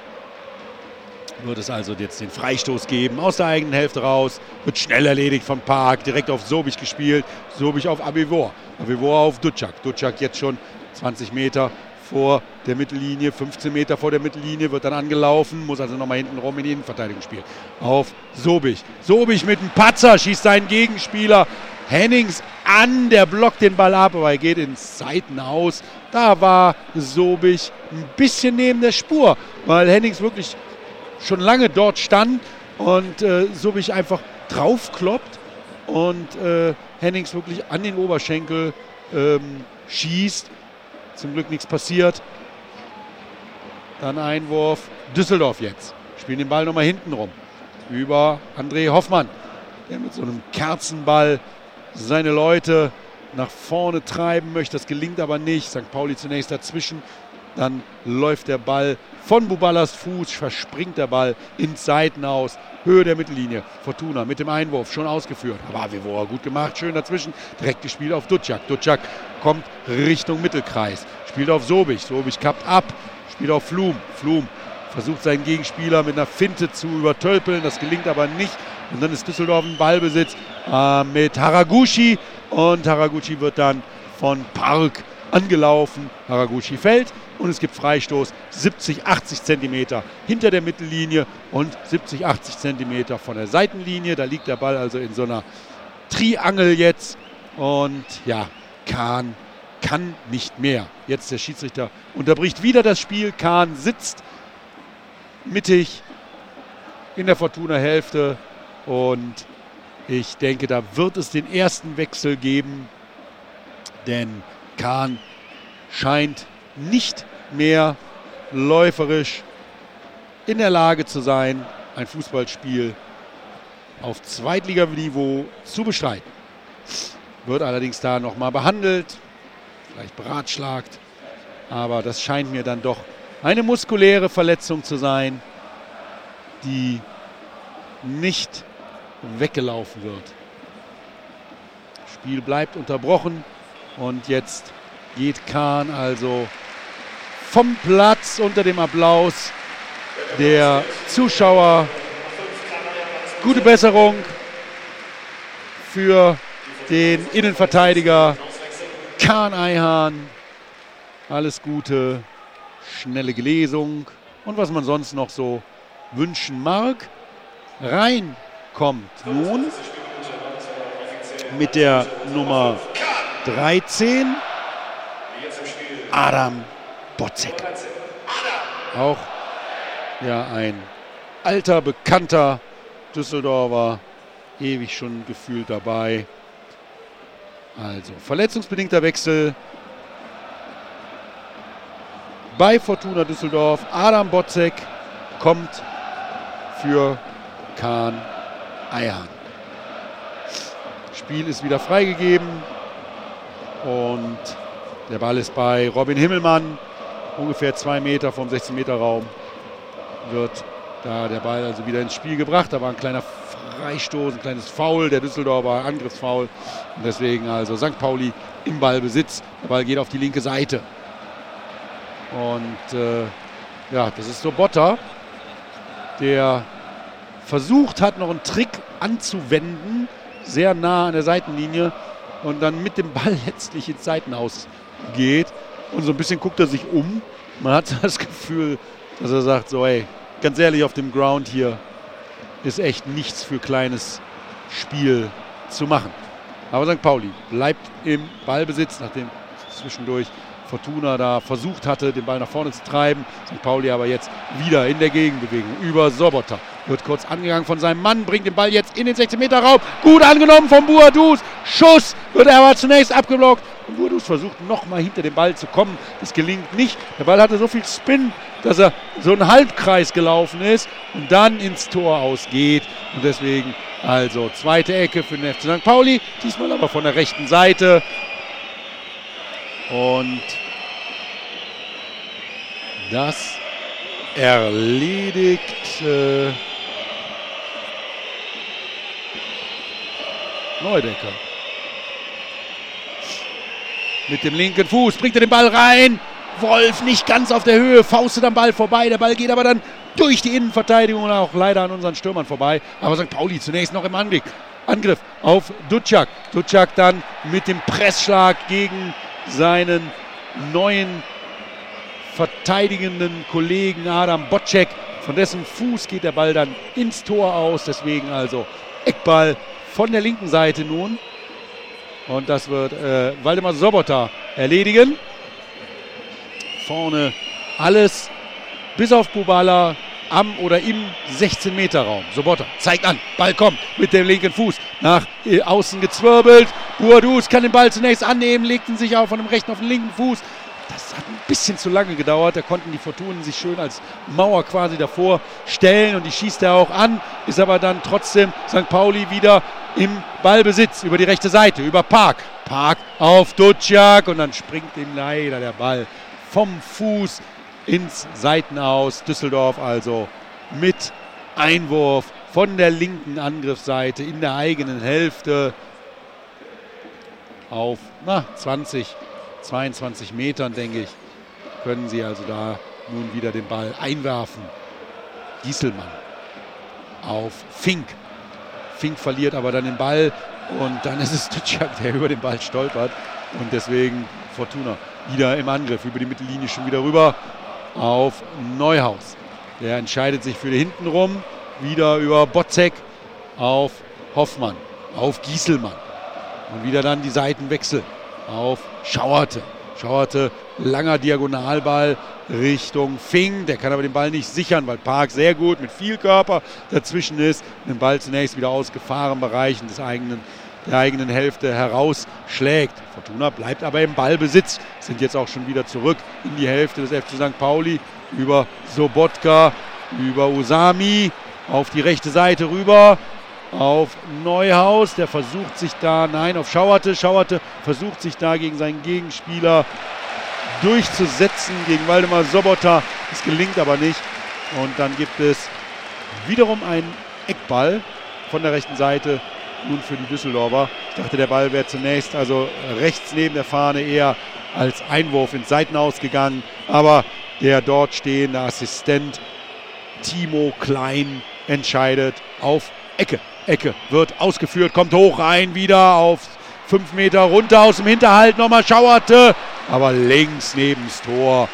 wird es also jetzt den Freistoß geben, aus der eigenen Hälfte raus, wird schnell erledigt von Park, direkt auf Sobich gespielt, Sobich auf Avivor, Avivor auf Ducak, Ducak jetzt schon zwanzig Meter vor der Mittellinie, fünfzehn Meter vor der Mittellinie, wird dann angelaufen, muss also nochmal hinten rum in die Innenverteidigung spielen, auf Sobich, Sobich mit einem Patzer, schießt seinen Gegenspieler Hennings an, der blockt den Ball ab, aber er geht ins Seitenhaus. Da war Sobich ein bisschen neben der Spur, weil Hennings wirklich schon lange dort stand und äh, Sobich einfach draufkloppt und äh, Hennings wirklich an den Oberschenkel ähm, schießt. Zum Glück nichts passiert. Dann Einwurf. Düsseldorf jetzt. Spielen den Ball nochmal hinten rum. Über André Hoffmann, der mit so einem Kerzenball seine Leute nach vorne treiben möchte. Das gelingt aber nicht. Sankt Pauli zunächst dazwischen. Dann läuft der Ball von Buballas Fuß, verspringt der Ball ins Seitenhaus. Höhe der Mittellinie. Fortuna mit dem Einwurf schon ausgeführt. Aber Avivor gut gemacht, schön dazwischen. Direkt gespielt auf Ducak. Ducak kommt Richtung Mittelkreis. Spielt auf Sobich. Sobich kappt ab. Spielt auf Flum. Flum versucht seinen Gegenspieler mit einer Finte zu übertölpeln. Das gelingt aber nicht. Und dann ist Düsseldorf im Ballbesitz äh, mit Haraguchi. Und Haraguchi wird dann von Park angelaufen. Haraguchi fällt und es gibt Freistoß siebzig, achtzig Zentimeter hinter der Mittellinie und siebzig, achtzig Zentimeter von der Seitenlinie. Da liegt der Ball also in so einer Triangel jetzt. Und ja, Kaan kann nicht mehr. Jetzt der Schiedsrichter unterbricht wieder das Spiel. Kaan sitzt mittig in der Fortuna-Hälfte und ich denke, da wird es den ersten Wechsel geben, denn Kaan scheint nicht mehr läuferisch in der Lage zu sein, ein Fußballspiel auf Zweitliganiveau zu bestreiten. Wird allerdings da nochmal behandelt, vielleicht beratschlagt, aber das scheint mir dann doch eine muskuläre Verletzung zu sein, die nicht weggelaufen wird. Das Spiel bleibt unterbrochen und jetzt geht Kahn also vom Platz unter dem Applaus der Zuschauer. Gute Besserung für den Innenverteidiger Kaan Ayhan. Alles Gute, schnelle Genesung und was man sonst noch so wünschen mag. Rein kommt nun mit der Nummer dreizehn Adam Botzek. Auch ja ein alter, bekannter Düsseldorfer, ewig schon gefühlt dabei. Also verletzungsbedingter Wechsel bei Fortuna Düsseldorf. Adam Botzek kommt für Kaan Ayhan. Spiel ist wieder freigegeben und der Ball ist bei Robin Himmelmann, ungefähr zwei Meter vom sechzehn Meter Raum. Wird da der Ball also wieder ins Spiel gebracht. Da war ein kleiner Freistoß, ein kleines Foul, der Düsseldorfer Angriffsfoul. Und deswegen also Sankt Pauli im Ballbesitz. Der Ball geht auf die linke Seite. Und äh, ja, das ist Sobotta, der versucht hat, noch einen Trick anzuwenden, sehr nah an der Seitenlinie und dann mit dem Ball letztlich ins Seitenaus geht. Und so ein bisschen guckt er sich um. Man hat das Gefühl, dass er sagt, so ey, ganz ehrlich, auf dem Ground hier ist echt nichts für kleines Spiel zu machen. Aber Sankt Pauli bleibt im Ballbesitz, nachdem zwischendurch Fortuna da versucht hatte, den Ball nach vorne zu treiben. Sankt Pauli aber jetzt wieder in der Gegenbewegung über Sobotta. Wird kurz angegangen von seinem Mann, bringt den Ball jetzt in den sechzehn Meter Raum. Gut angenommen von Boadus. Schuss wird aber zunächst abgeblockt. Und Boadus versucht nochmal hinter den Ball zu kommen. Das gelingt nicht. Der Ball hatte so viel Spin, dass er so einen Halbkreis gelaufen ist und dann ins Tor ausgeht. Und deswegen also zweite Ecke für den F C Sankt Pauli. Diesmal aber von der rechten Seite. Und das erledigt äh, Neudecker. Mit dem linken Fuß bringt er den Ball rein. Wolf nicht ganz auf der Höhe, faustet am Ball vorbei. Der Ball geht aber dann durch die Innenverteidigung und auch leider an unseren Stürmern vorbei. Aber Sankt Pauli zunächst noch im Angriff. Angriff auf Duciak. Duciak dann mit dem Pressschlag gegen seinen neuen verteidigenden Kollegen Adam Botzek. Von dessen Fuß geht der Ball dann ins Tor aus. Deswegen also Eckball von der linken Seite nun. Und das wird äh, Waldemar Sobotta erledigen. Vorne alles bis auf Kubala am oder im sechzehn Meter Raum. Sobotta zeigt an, Ball kommt mit dem linken Fuß nach äh, außen gezwirbelt. Boadus kann den Ball zunächst annehmen, legt ihn sich auch von dem rechten auf den linken Fuß. Das hat ein bisschen zu lange gedauert. Da konnten die Fortunen sich schön als Mauer quasi davor stellen und die schießt er auch an. Ist aber dann trotzdem Sankt Pauli wieder im Ballbesitz über die rechte Seite, über Park. Park auf Duciak und dann springt ihm leider der Ball vom Fuß ins Seitenaus. Düsseldorf also mit Einwurf von der linken Angriffsseite in der eigenen Hälfte auf na, zwanzig, zweiundzwanzig Metern, denke ich, können sie also da nun wieder den Ball einwerfen. Gieselmann auf Fink. Fink verliert aber dann den Ball und dann ist es Duciak, der über den Ball stolpert und deswegen Fortuna wieder im Angriff, über die Mittellinie schon wieder rüber auf Neuhaus. Der entscheidet sich für den hintenrum, wieder über Botzek auf Hoffmann, auf Gieselmann und wieder dann die Seitenwechsel auf Schauerte. Schauerte, langer Diagonalball Richtung Fink, der kann aber den Ball nicht sichern, weil Park sehr gut mit viel Körper dazwischen ist, den Ball zunächst wieder aus Gefahrenbereichen des eigenen der eigenen Hälfte herausschlägt. Fortuna bleibt aber im Ballbesitz, sind jetzt auch schon wieder zurück in die Hälfte des F C Sankt Pauli über Sobotka, über Usami, auf die rechte Seite rüber, auf Neuhaus, der versucht sich da, nein, auf Schauerte, Schauerte versucht sich da gegen seinen Gegenspieler durchzusetzen, gegen Waldemar Sobota, das gelingt aber nicht und dann gibt es wiederum einen Eckball von der rechten Seite, nun für die Düsseldorfer. Ich dachte, der Ball wäre zunächst also rechts neben der Fahne eher als Einwurf ins Seitenhaus gegangen, aber der dort stehende Assistent Timo Klein entscheidet auf Ecke. Ecke wird ausgeführt, kommt hoch rein, wieder auf fünf Meter runter aus dem Hinterhalt, nochmal Schauerte, aber links neben das Tor.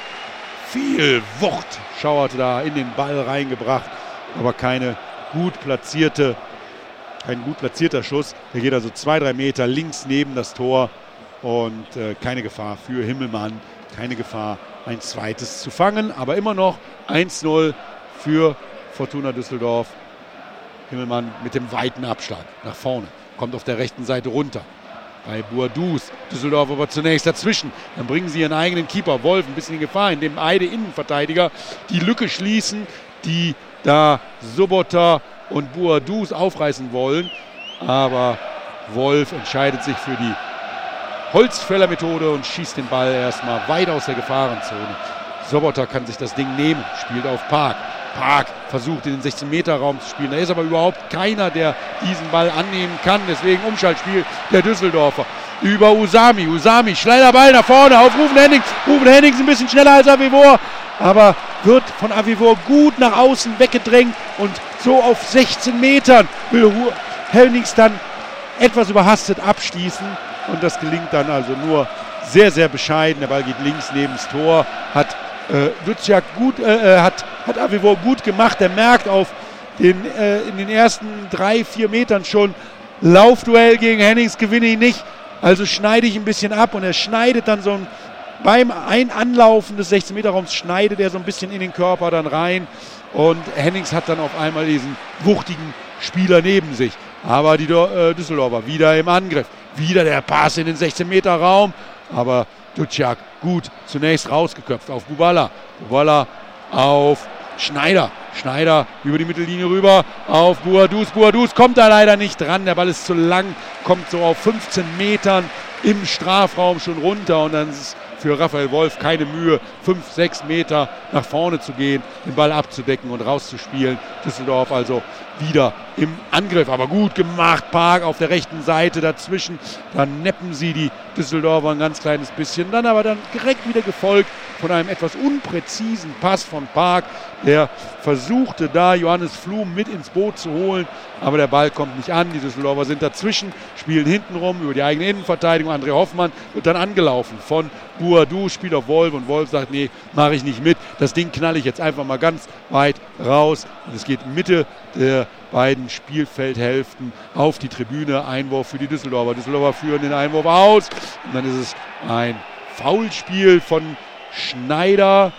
Viel Wucht Schauerte da in den Ball reingebracht, aber keine gut platzierte, kein gut platzierter Schuss. Der geht also zwei, drei Meter links neben das Tor und äh, keine Gefahr für Himmelmann, keine Gefahr, ein zweites zu fangen, aber immer noch eins null für Fortuna Düsseldorf. Himmelmann mit dem weiten Abschlag nach vorne, kommt auf der rechten Seite runter. Bei Boadus, Düsseldorf aber zunächst dazwischen. Dann bringen sie ihren eigenen Keeper, Wolf, ein bisschen in Gefahr, indem beide Innenverteidiger die Lücke schließen, die da Sobota und Boadus aufreißen wollen. Aber Wolf entscheidet sich für die Holzfäller-Methode und schießt den Ball erstmal weit aus der Gefahrenzone. Sobota kann sich das Ding nehmen, spielt auf Park. Park versucht in den sechzehn Meter Raum zu spielen. Da ist aber überhaupt keiner, der diesen Ball annehmen kann. Deswegen Umschaltspiel der Düsseldorfer. Über Usami. Usami, Schneiderball nach vorne auf Rufen Hennings. Rufen Hennings ein bisschen schneller als Avivor. Aber wird von Avivor gut nach außen weggedrängt. Und so auf sechzehn Metern will Hennings dann etwas überhastet abschließen. Und das gelingt dann also nur sehr, sehr bescheiden. Der Ball geht links neben das Tor. Hat Äh, Duciak gut, äh, hat, hat Avivor gut gemacht. Er merkt auf den, äh, in den ersten drei, vier Metern schon, Laufduell gegen Hennings gewinne ich nicht. Also schneide ich ein bisschen ab und er schneidet dann so ein, beim Einanlaufen des sechzehn Meter Raums schneidet er so ein bisschen in den Körper dann rein und Hennings hat dann auf einmal diesen wuchtigen Spieler neben sich. Aber die äh, Düsseldorfer wieder im Angriff. Wieder der Pass in den sechzehn Meter Raum, aber Duciak gut zunächst rausgeköpft auf Bubala. Bubala auf Schneider. Schneider über die Mittellinie rüber auf Boadus. Boadus kommt da leider nicht dran. Der Ball ist zu lang. Kommt so auf fünfzehn Metern im Strafraum schon runter. Und dann ist es für Raphael Wolf keine Mühe, fünf, sechs Meter nach vorne zu gehen, den Ball abzudecken und rauszuspielen. Düsseldorf also wieder im Angriff, aber gut gemacht. Park auf der rechten Seite dazwischen. Dann neppen sie die Düsseldorfer ein ganz kleines bisschen. Dann aber dann direkt wieder gefolgt von einem etwas unpräzisen Pass von Park. Der versuchte da Johannes Flum mit ins Boot zu holen, aber der Ball kommt nicht an. Die Düsseldorfer sind dazwischen, spielen hintenrum über die eigene Innenverteidigung. André Hoffmann wird dann angelaufen von Boadou, spielt auf Wolf und Wolf sagt, nee, mache ich nicht mit. Das Ding knalle ich jetzt einfach mal ganz weit raus. Und es geht Mitte der beiden Spielfeldhälften auf die Tribüne. Einwurf für die Düsseldorfer. Düsseldorfer führen den Einwurf aus. Und dann ist es ein Foulspiel von Schneider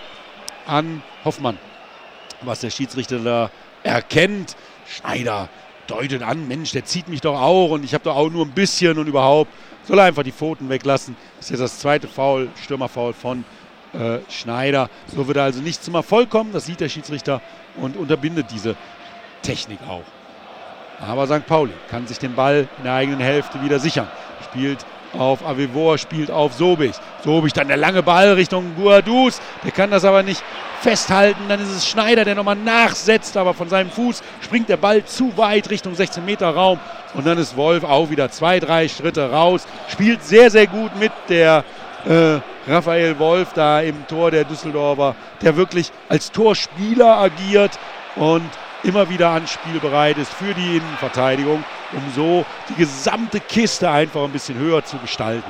an Hoffmann, was der Schiedsrichter da erkennt. Schneider deutet an, Mensch, der zieht mich doch auch und ich habe doch auch nur ein bisschen und überhaupt. Soll er einfach die Pfoten weglassen. Das ist jetzt das zweite Foul, Stürmerfoul von äh, Schneider. So wird er also nicht zum Erfolg kommen, das sieht der Schiedsrichter und unterbindet diese Technik auch. Aber Sankt Pauli kann sich den Ball in der eigenen Hälfte wieder sichern. Spielt auf Avivor, spielt auf Sobich. Sobich dann der lange Ball Richtung Boadus. Der kann das aber nicht festhalten. Dann ist es Schneider, der nochmal nachsetzt, aber von seinem Fuß springt der Ball zu weit Richtung sechzehn Meter Raum. Und dann ist Wolf auch wieder zwei, drei Schritte raus. Spielt sehr, sehr gut mit der äh, Raphael Wolf da im Tor der Düsseldorfer, der wirklich als Torspieler agiert und immer wieder anspielbereit ist für die Innenverteidigung, um so die gesamte Kiste einfach ein bisschen höher zu gestalten.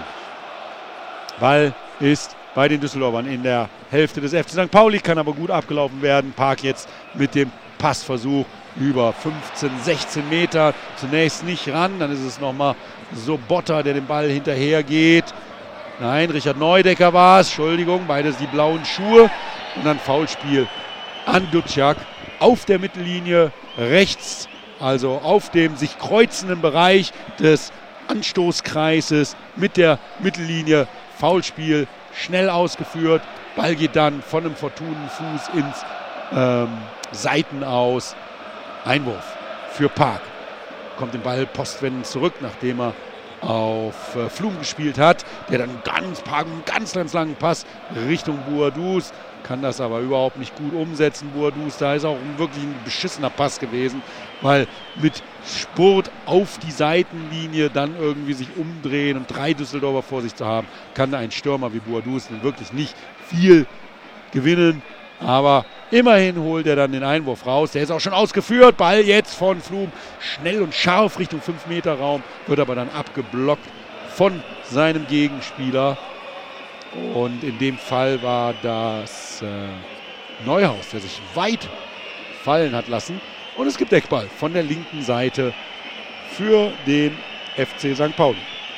Ball ist bei den Düsseldorfern in der Hälfte des F C Sankt Pauli, kann aber gut abgelaufen werden. Park jetzt mit dem Passversuch über fünfzehn, sechzehn Meter. Zunächst nicht ran, dann ist es nochmal Sobotta, der den Ball hinterher geht. Nein, Richard Neudecker war es, Entschuldigung, beides die blauen Schuhe. Und dann Foulspiel an Duciak auf der Mittellinie rechts, also auf dem sich kreuzenden Bereich des Anstoßkreises mit der Mittellinie. Foulspiel, schnell ausgeführt. Ball geht dann von einem Fortunenfuß ins ähm, Seitenaus. Einwurf für Park. Kommt den Ball postwendend zurück, nachdem er auf äh, Flum gespielt hat. Der dann ganz, Park, einen ganz, ganz langen Pass Richtung Boadus. Kann das aber überhaupt nicht gut umsetzen, Boadus. Da ist auch wirklich ein beschissener Pass gewesen, weil mit Spurt auf die Seitenlinie dann irgendwie sich umdrehen und drei Düsseldorfer vor sich zu haben, kann ein Stürmer wie Boadus wirklich nicht viel gewinnen. Aber immerhin holt er dann den Einwurf raus. Der ist auch schon ausgeführt. Ball jetzt von Flum. Schnell und scharf Richtung fünf Meter Raum. Wird aber dann abgeblockt von seinem Gegenspieler. Und in dem Fall war das äh, Neuhaus, der sich weit fallen hat lassen. Und es gibt Eckball von der linken Seite für den F C Sankt Pauli.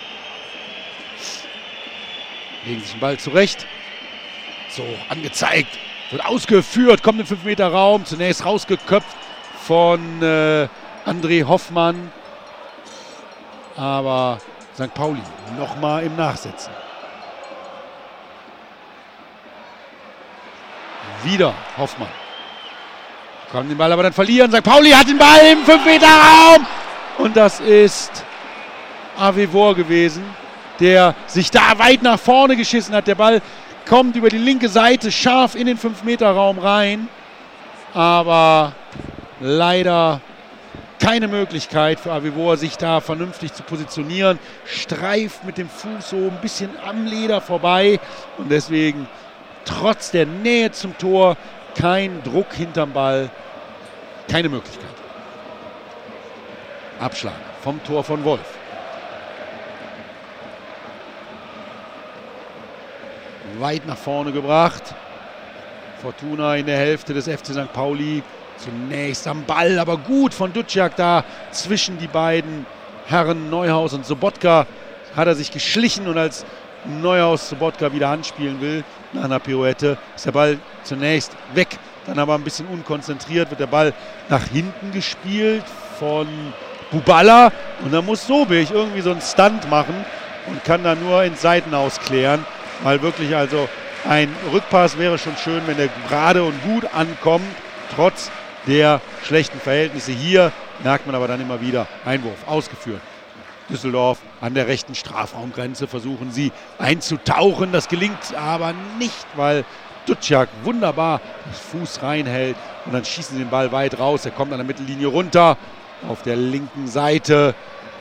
Legen sich den Ball zurecht. So, angezeigt. Wird ausgeführt, kommt im fünf Meter Raum. Zunächst rausgeköpft von äh, André Hoffmann. Aber Sankt Pauli nochmal im Nachsetzen. Wieder Hoffmann. Kann den Ball aber dann verlieren. Sankt Pauli hat den Ball im fünf Meter Raum. Und das ist Avevor gewesen, der sich da weit nach vorne geschissen hat. Der Ball kommt über die linke Seite scharf in den fünf Meter Raum rein. Aber leider keine Möglichkeit für Avevor, sich da vernünftig zu positionieren. Streift mit dem Fuß so ein bisschen am Leder vorbei. Und deswegen trotz der Nähe zum Tor kein Druck hinterm Ball. Keine Möglichkeit. Abschlag vom Tor von Wolf. Weit nach vorne gebracht. Fortuna in der Hälfte des F C Sankt Pauli. Zunächst am Ball, aber gut von Duciak da zwischen die beiden Herren Neuhaus und Sobotka. Hat er sich geschlichen und als Neuhaus Sobotka wieder anspielen will, nach einer Pirouette, ist der Ball zunächst weg. Dann aber ein bisschen unkonzentriert, wird der Ball nach hinten gespielt von Buballa. Und dann muss Sobich irgendwie so einen Stunt machen und kann da nur ins Seitenaus klären. Weil wirklich also ein Rückpass wäre schon schön, wenn der gerade und gut ankommt, trotz der schlechten Verhältnisse. Hier merkt man aber dann immer wieder, Einwurf ausgeführt. Düsseldorf an der rechten Strafraumgrenze versuchen sie einzutauchen. Das gelingt aber nicht, weil Duciak wunderbar den Fuß reinhält. Und dann schießen sie den Ball weit raus. Er kommt an der Mittellinie runter auf der linken Seite.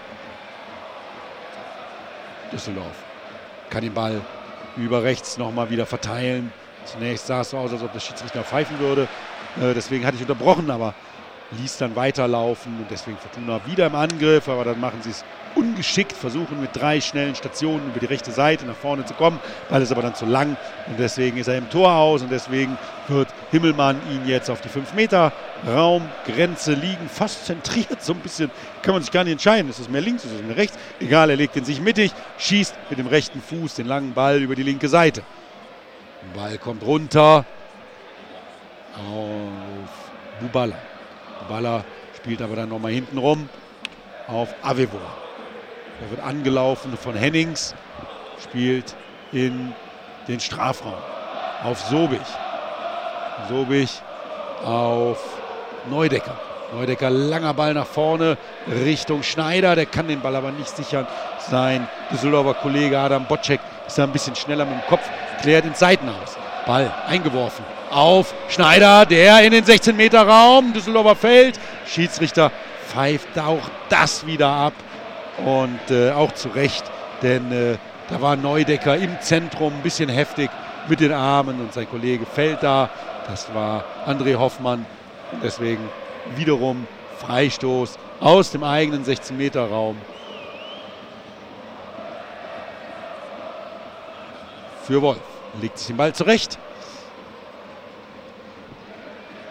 Düsseldorf kann den Ball über rechts nochmal wieder verteilen. Zunächst sah es so aus, als ob der Schiedsrichter pfeifen würde. Äh, deswegen hatte ich unterbrochen, aber ließ dann weiterlaufen. Und deswegen Fortuna wieder im Angriff. Aber dann machen sie es ungeschickt, versuchen mit drei schnellen Stationen über die rechte Seite nach vorne zu kommen. Ball ist aber dann zu lang. Und deswegen ist er im Tor aus. Und deswegen wird Himmelmann ihn jetzt auf die fünf Meter Raumgrenze liegen. Fast zentriert, so ein bisschen. Kann man sich gar nicht entscheiden. Ist es mehr links, ist es mehr rechts? Egal, er legt ihn sich mittig. Schießt mit dem rechten Fuß den langen Ball über die linke Seite. Der Ball kommt runter auf Buballa. Buballa spielt aber dann nochmal hinten rum auf Avevor. Er wird angelaufen von Hennings, spielt in den Strafraum auf Sobich. Sobich auf Neudecker. Neudecker, langer Ball nach vorne Richtung Schneider. Der kann den Ball aber nicht sichern. Sein Düsseldorfer Kollege Adam Bocek ist da ein bisschen schneller mit dem Kopf, klärt ins Seitenaus. Ball eingeworfen auf Schneider, der in den sechzehn Meter Raum, Düsseldorfer Feld. Schiedsrichter pfeift auch das wieder ab und äh, auch zu Recht, denn äh, da war Neudecker im Zentrum ein bisschen heftig mit den Armen und sein Kollege fällt da. Das war André Hoffmann und deswegen wiederum Freistoß aus dem eigenen sechzehn Meter Raum für Wolf. Legt sich den Ball zurecht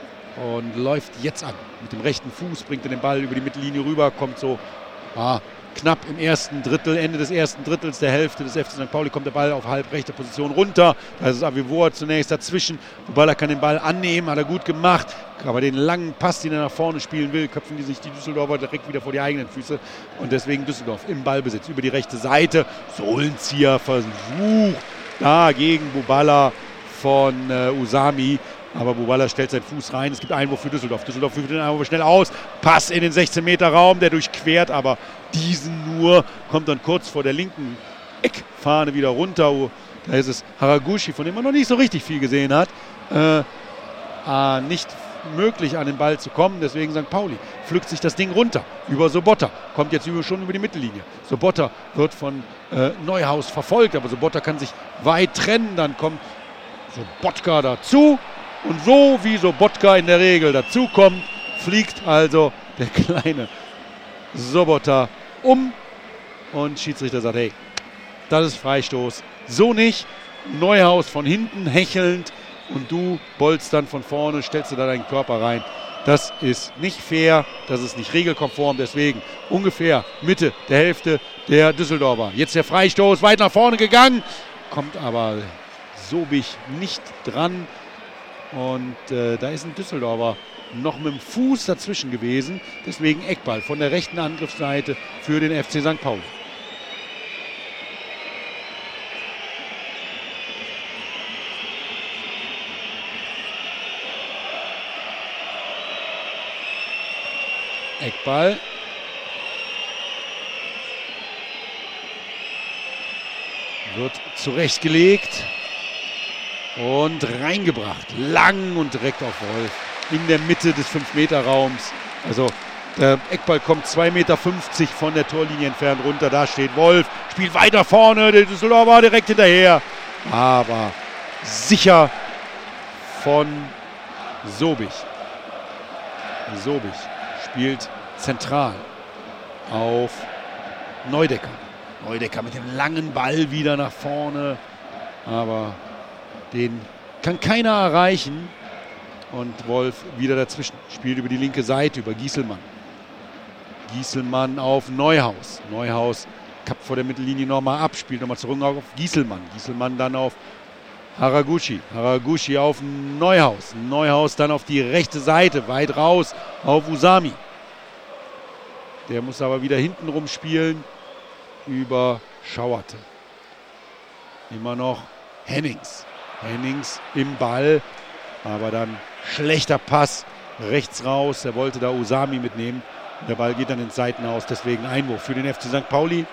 und läuft jetzt an. Mit dem rechten Fuß bringt er den Ball über die Mittellinie rüber, kommt so ah, knapp im ersten Drittel, Ende des ersten Drittels der Hälfte des F C Sankt Pauli kommt der Ball auf halb rechte Position runter. Da ist Avivoa zunächst dazwischen. Bubala kann den Ball annehmen, hat er gut gemacht. Aber den langen Pass, den er nach vorne spielen will, köpfen die sich die Düsseldorfer direkt wieder vor die eigenen Füße. Und deswegen Düsseldorf im Ballbesitz über die rechte Seite. Sohlenzieher versucht da gegen Bubala von äh, Usami. Aber Bubala stellt seinen Fuß rein. Es gibt Einwurf für Düsseldorf. Düsseldorf führt den Einwurf schnell aus. Pass in den sechzehn Meter Raum, der durchquert aber diesen nur. Kommt dann kurz vor der linken Eckfahne wieder runter. Da ist es Haraguchi, von dem man noch nicht so richtig viel gesehen hat. Äh, äh, nicht möglich an den Ball zu kommen. Deswegen Sankt Pauli pflückt sich das Ding runter. Über Sobotta. Kommt jetzt über, schon über die Mittellinie. Sobotta wird von äh, Neuhaus verfolgt. Aber Sobotta kann sich weit trennen. Dann kommt Sobotka dazu. Und so wie Sobotka in der Regel dazukommt, fliegt also der kleine Sobotta um. Und Schiedsrichter sagt, hey, das ist Freistoß. So nicht. Neuhaus von hinten hechelnd und du bolzt dann von vorne, stellst du da deinen Körper rein. Das ist nicht fair, das ist nicht regelkonform. Deswegen ungefähr Mitte der Hälfte der Düsseldorfer. Jetzt der Freistoß, weit nach vorne gegangen. Kommt aber Sobich nicht dran. Und äh, da ist ein Düsseldorfer noch mit dem Fuß dazwischen gewesen. Deswegen Eckball von der rechten Angriffsseite für den F C Sankt Pauli. Eckball. Wird zurechtgelegt. Und reingebracht. Lang und direkt auf Wolf. In der Mitte des fünf Meter Raums. Also der Eckball kommt zwei Meter fünfzig von der Torlinie entfernt runter. Da steht Wolf. Spielt weiter vorne. Der Düsseldorfer direkt hinterher. Aber sicher von Sobich. Sobich spielt zentral auf Neudecker. Neudecker mit dem langen Ball wieder nach vorne. Aber den kann keiner erreichen. Und Wolf wieder dazwischen. Spielt über die linke Seite, über Gieselmann. Gieselmann auf Neuhaus. Neuhaus kappt vor der Mittellinie nochmal ab. Spielt nochmal zurück auf Gieselmann. Gieselmann dann auf Haraguchi. Haraguchi auf Neuhaus. Neuhaus dann auf die rechte Seite. Weit raus auf Usami. Der muss aber wieder hinten rumspielen. Über Schauerte. Immer noch Hennings. Hennings im Ball, aber dann schlechter Pass rechts raus. Er wollte da Usami mitnehmen. Der Ball geht dann ins Seitenhaus, deswegen Einwurf für den F C Sankt Pauli.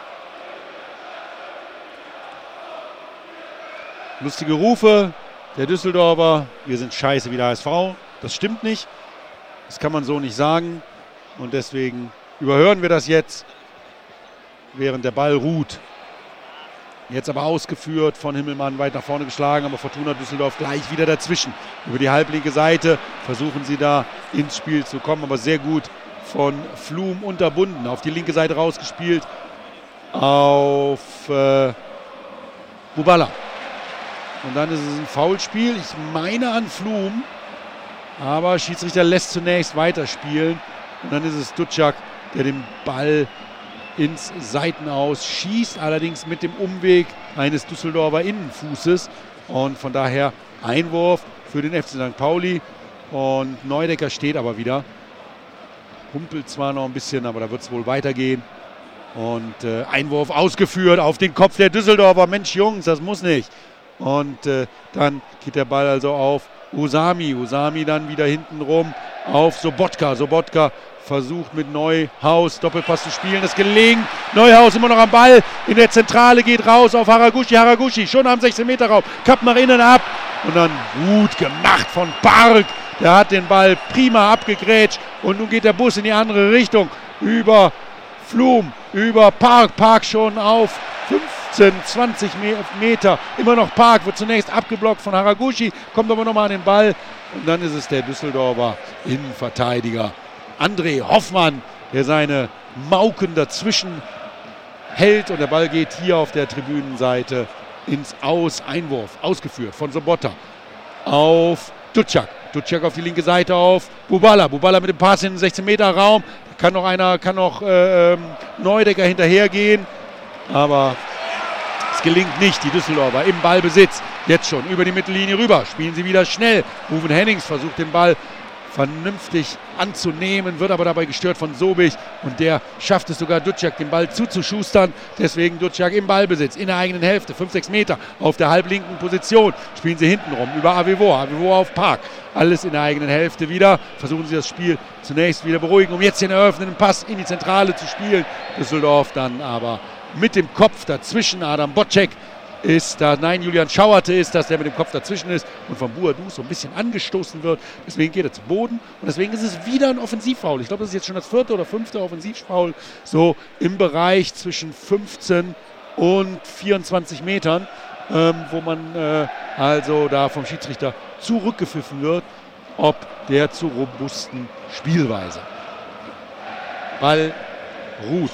Lustige Rufe der Düsseldorfer. Wir sind scheiße wie der H S V. Das stimmt nicht. Das kann man so nicht sagen. Und deswegen überhören wir das jetzt, während der Ball ruht. Jetzt aber ausgeführt von Himmelmann, weit nach vorne geschlagen, aber Fortuna Düsseldorf gleich wieder dazwischen. Über die halblinke Seite versuchen sie da ins Spiel zu kommen, aber sehr gut von Flum unterbunden. Auf die linke Seite rausgespielt auf äh, Bubala. Und dann ist es ein Foulspiel. Ich meine an Flum, aber Schiedsrichter lässt zunächst weiterspielen. Und dann ist es Duciak, der den Ball ins Seitenaus schießt, allerdings mit dem Umweg eines Düsseldorfer Innenfußes. Und von daher Einwurf für den F C Sankt Pauli. Und Neudecker steht aber wieder. Humpelt zwar noch ein bisschen, aber da wird es wohl weitergehen. Und äh, Einwurf ausgeführt auf den Kopf der Düsseldorfer. Mensch, Jungs, das muss nicht. Und äh, dann geht der Ball also auf Usami. Usami dann wieder hinten rum auf Sobotka. Sobotka versucht mit Neuhaus Doppelpass zu spielen. Das gelingt. Neuhaus immer noch am Ball. In der Zentrale geht raus auf Haraguchi. Haraguchi schon am sechzehn Meter Raum. Kappt nach innen ab. Und dann gut gemacht von Park. Der hat den Ball prima abgegrätscht. Und nun geht der Bus in die andere Richtung. Über Flum, über Park. Park schon auf fünfzehn, zwanzig Meter. Immer noch Park. Wird zunächst abgeblockt von Haraguchi. Kommt aber nochmal an den Ball. Und dann ist es der Düsseldorfer Innenverteidiger André Hoffmann, der seine Mauken dazwischen hält. Und der Ball geht hier auf der Tribünenseite ins Aus. Einwurf ausgeführt von Sobotta auf Duciak. Duciak auf die linke Seite auf Bubala. Bubala mit dem Pass in den sechzehn Meter Raum. kann noch einer, kann noch äh, Neudecker hinterhergehen, aber es gelingt nicht. Die Düsseldorfer im Ballbesitz, jetzt schon über die Mittellinie rüber, spielen sie wieder schnell. Ruven Hennings versucht den Ball vernünftig anzunehmen, wird aber dabei gestört von Sobich und der schafft es sogar, Duciak den Ball zuzuschustern. Deswegen Duciak im Ballbesitz, in der eigenen Hälfte, fünf sechs Meter auf der halblinken Position. Spielen sie hinten rum über Avevor, Avevor auf Park. Alles in der eigenen Hälfte wieder. Versuchen sie das Spiel zunächst wieder beruhigen, um jetzt den eröffnenden Pass in die Zentrale zu spielen. Düsseldorf dann aber mit dem Kopf dazwischen. Adam Boczek ist da, nein, Julian Schauerte ist das, der mit dem Kopf dazwischen ist und von Buadus so ein bisschen angestoßen wird. Deswegen geht er zu Boden und deswegen ist es wieder ein Offensivfoul. Ich glaube, das ist jetzt schon das vierte oder fünfte Offensivfoul, so im Bereich zwischen fünfzehn und vierundzwanzig Metern, ähm, wo man äh, also da vom Schiedsrichter zurückgepfiffen wird, ob der zu robusten Spielweise. Ball ruht.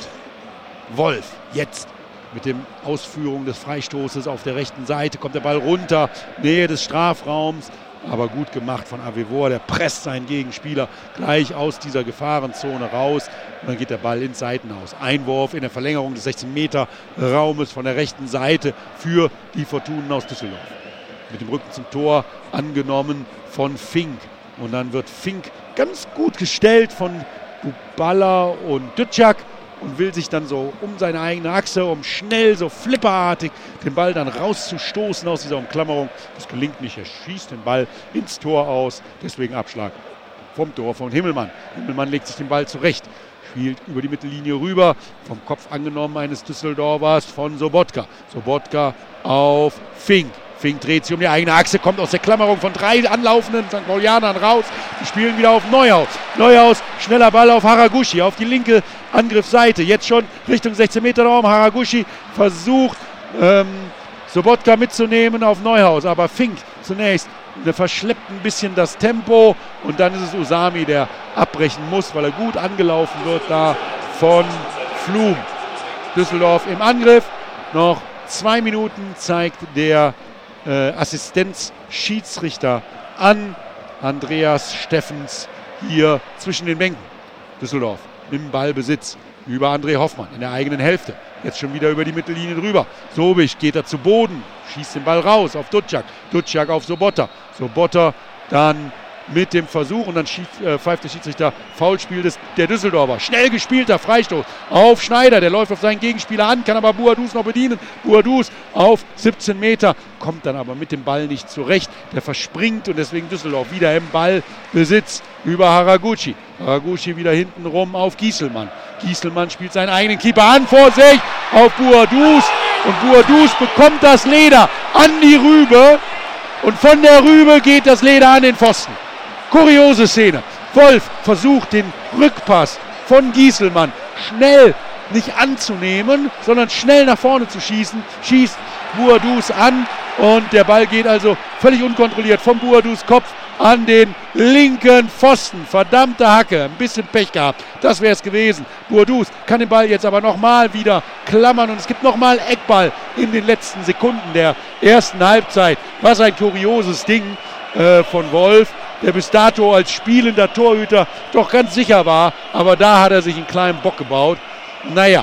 Wolf jetzt mit dem Ausführung des Freistoßes auf der rechten Seite kommt der Ball runter, Nähe des Strafraums, aber gut gemacht von Avevor, der presst seinen Gegenspieler gleich aus dieser Gefahrenzone raus und dann geht der Ball ins Seitenhaus. Einwurf in der Verlängerung des sechzehn Meter Raumes von der rechten Seite für die Fortunen aus Düsseldorf. Mit dem Rücken zum Tor angenommen von Fink und dann wird Fink ganz gut gestellt von Buballa und Duciak und will sich dann so um seine eigene Achse, um schnell, so flipperartig den Ball dann rauszustoßen aus dieser Umklammerung. Das gelingt nicht, er schießt den Ball ins Tor aus, deswegen Abschlag vom Tor von Himmelmann. Himmelmann legt sich den Ball zurecht, spielt über die Mittellinie rüber, vom Kopf angenommen eines Düsseldorfers von Sobotka. Sobotka auf Fink. Fink dreht sich um die eigene Achse, kommt aus der Klammerung von drei anlaufenden Sankt Paulianern raus. Die spielen wieder auf Neuhaus. Neuhaus, schneller Ball auf Haraguchi, auf die linke Angriffsseite. Jetzt schon Richtung sechzehn Meter Raum. Haraguchi versucht, ähm, Sobotka mitzunehmen auf Neuhaus. Aber Fink zunächst der verschleppt ein bisschen das Tempo. Und dann ist es Usami, der abbrechen muss, weil er gut angelaufen wird da von Flum. Düsseldorf im Angriff. Noch zwei Minuten zeigt der Äh, Assistenzschiedsrichter an. Andreas Steffens hier zwischen den Bänken. Düsseldorf im Ballbesitz über André Hoffmann in der eigenen Hälfte. Jetzt schon wieder über die Mittellinie drüber. Sobich geht er zu Boden, schießt den Ball raus auf Duciak. Duciak auf Sobotta. Sobotta dann mit dem Versuch und dann schießt, äh, pfeift der Schiedsrichter Foulspiel des, der Düsseldorfer. Schnell gespielter Freistoß auf Schneider, der läuft auf seinen Gegenspieler an, kann aber Buadus noch bedienen. Buadus auf siebzehn Meter, kommt dann aber mit dem Ball nicht zurecht. Der verspringt und deswegen Düsseldorf wieder im Ballbesitz über Haraguchi. Haraguchi wieder hinten rum auf Gieselmann. Gieselmann spielt seinen eigenen Keeper an, Vorsicht auf Buadus und Buadus bekommt das Leder an die Rübe und von der Rübe geht das Leder an den Pfosten. Kuriose Szene. Wolf versucht den Rückpass von Gieselmann schnell nicht anzunehmen, sondern schnell nach vorne zu schießen. Schießt Buadus an und der Ball geht also völlig unkontrolliert vom Buadus Kopf an den linken Pfosten. Verdammte Hacke, ein bisschen Pech gehabt. Das wäre es gewesen. Buadus kann den Ball jetzt aber nochmal wieder klammern und es gibt nochmal Eckball in den letzten Sekunden der ersten Halbzeit. Was ein kurioses Ding äh, von Wolf, der bis dato als spielender Torhüter doch ganz sicher war, aber da hat er sich einen kleinen Bock gebaut. Naja,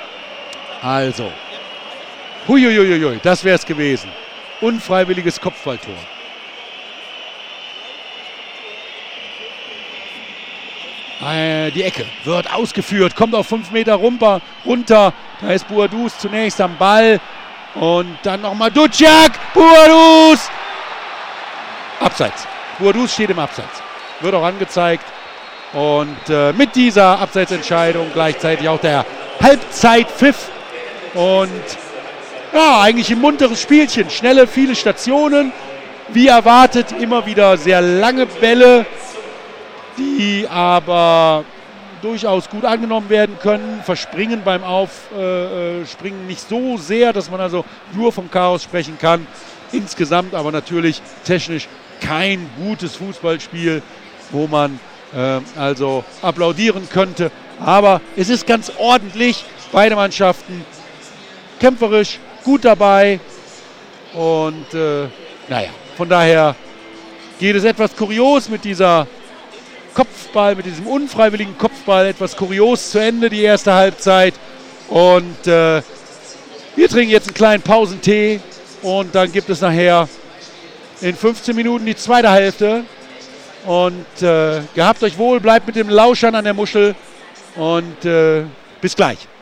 also, huiuiuiui, das wäre es gewesen. Unfreiwilliges Kopfballtor. Äh, die Ecke wird ausgeführt, kommt auf fünf Meter runter, runter. Da ist Buadus zunächst am Ball und dann nochmal Duciak, Buadus! Abseits. Buadus steht im Abseits. Wird auch angezeigt. Und äh, mit dieser Abseitsentscheidung gleichzeitig auch der Halbzeitpfiff. Und ja, eigentlich ein munteres Spielchen. Schnelle, viele Stationen. Wie erwartet, immer wieder sehr lange Bälle, die aber durchaus gut angenommen werden können. Verspringen beim Aufspringen äh, nicht so sehr, dass man also nur vom Chaos sprechen kann. Insgesamt aber natürlich technisch kein gutes Fußballspiel, wo man äh, also applaudieren könnte. Aber es ist ganz ordentlich. Beide Mannschaften kämpferisch, gut dabei. Und äh, naja, von daher geht es etwas kurios mit dieser Kopfball, mit diesem unfreiwilligen Kopfball etwas kurios zu Ende, die erste Halbzeit. Und äh, wir trinken jetzt einen kleinen Pausentee und dann gibt es nachher in fünfzehn Minuten die zweite Hälfte. Und äh, gehabt euch wohl, bleibt mit dem Lauschern an der Muschel und äh, bis gleich.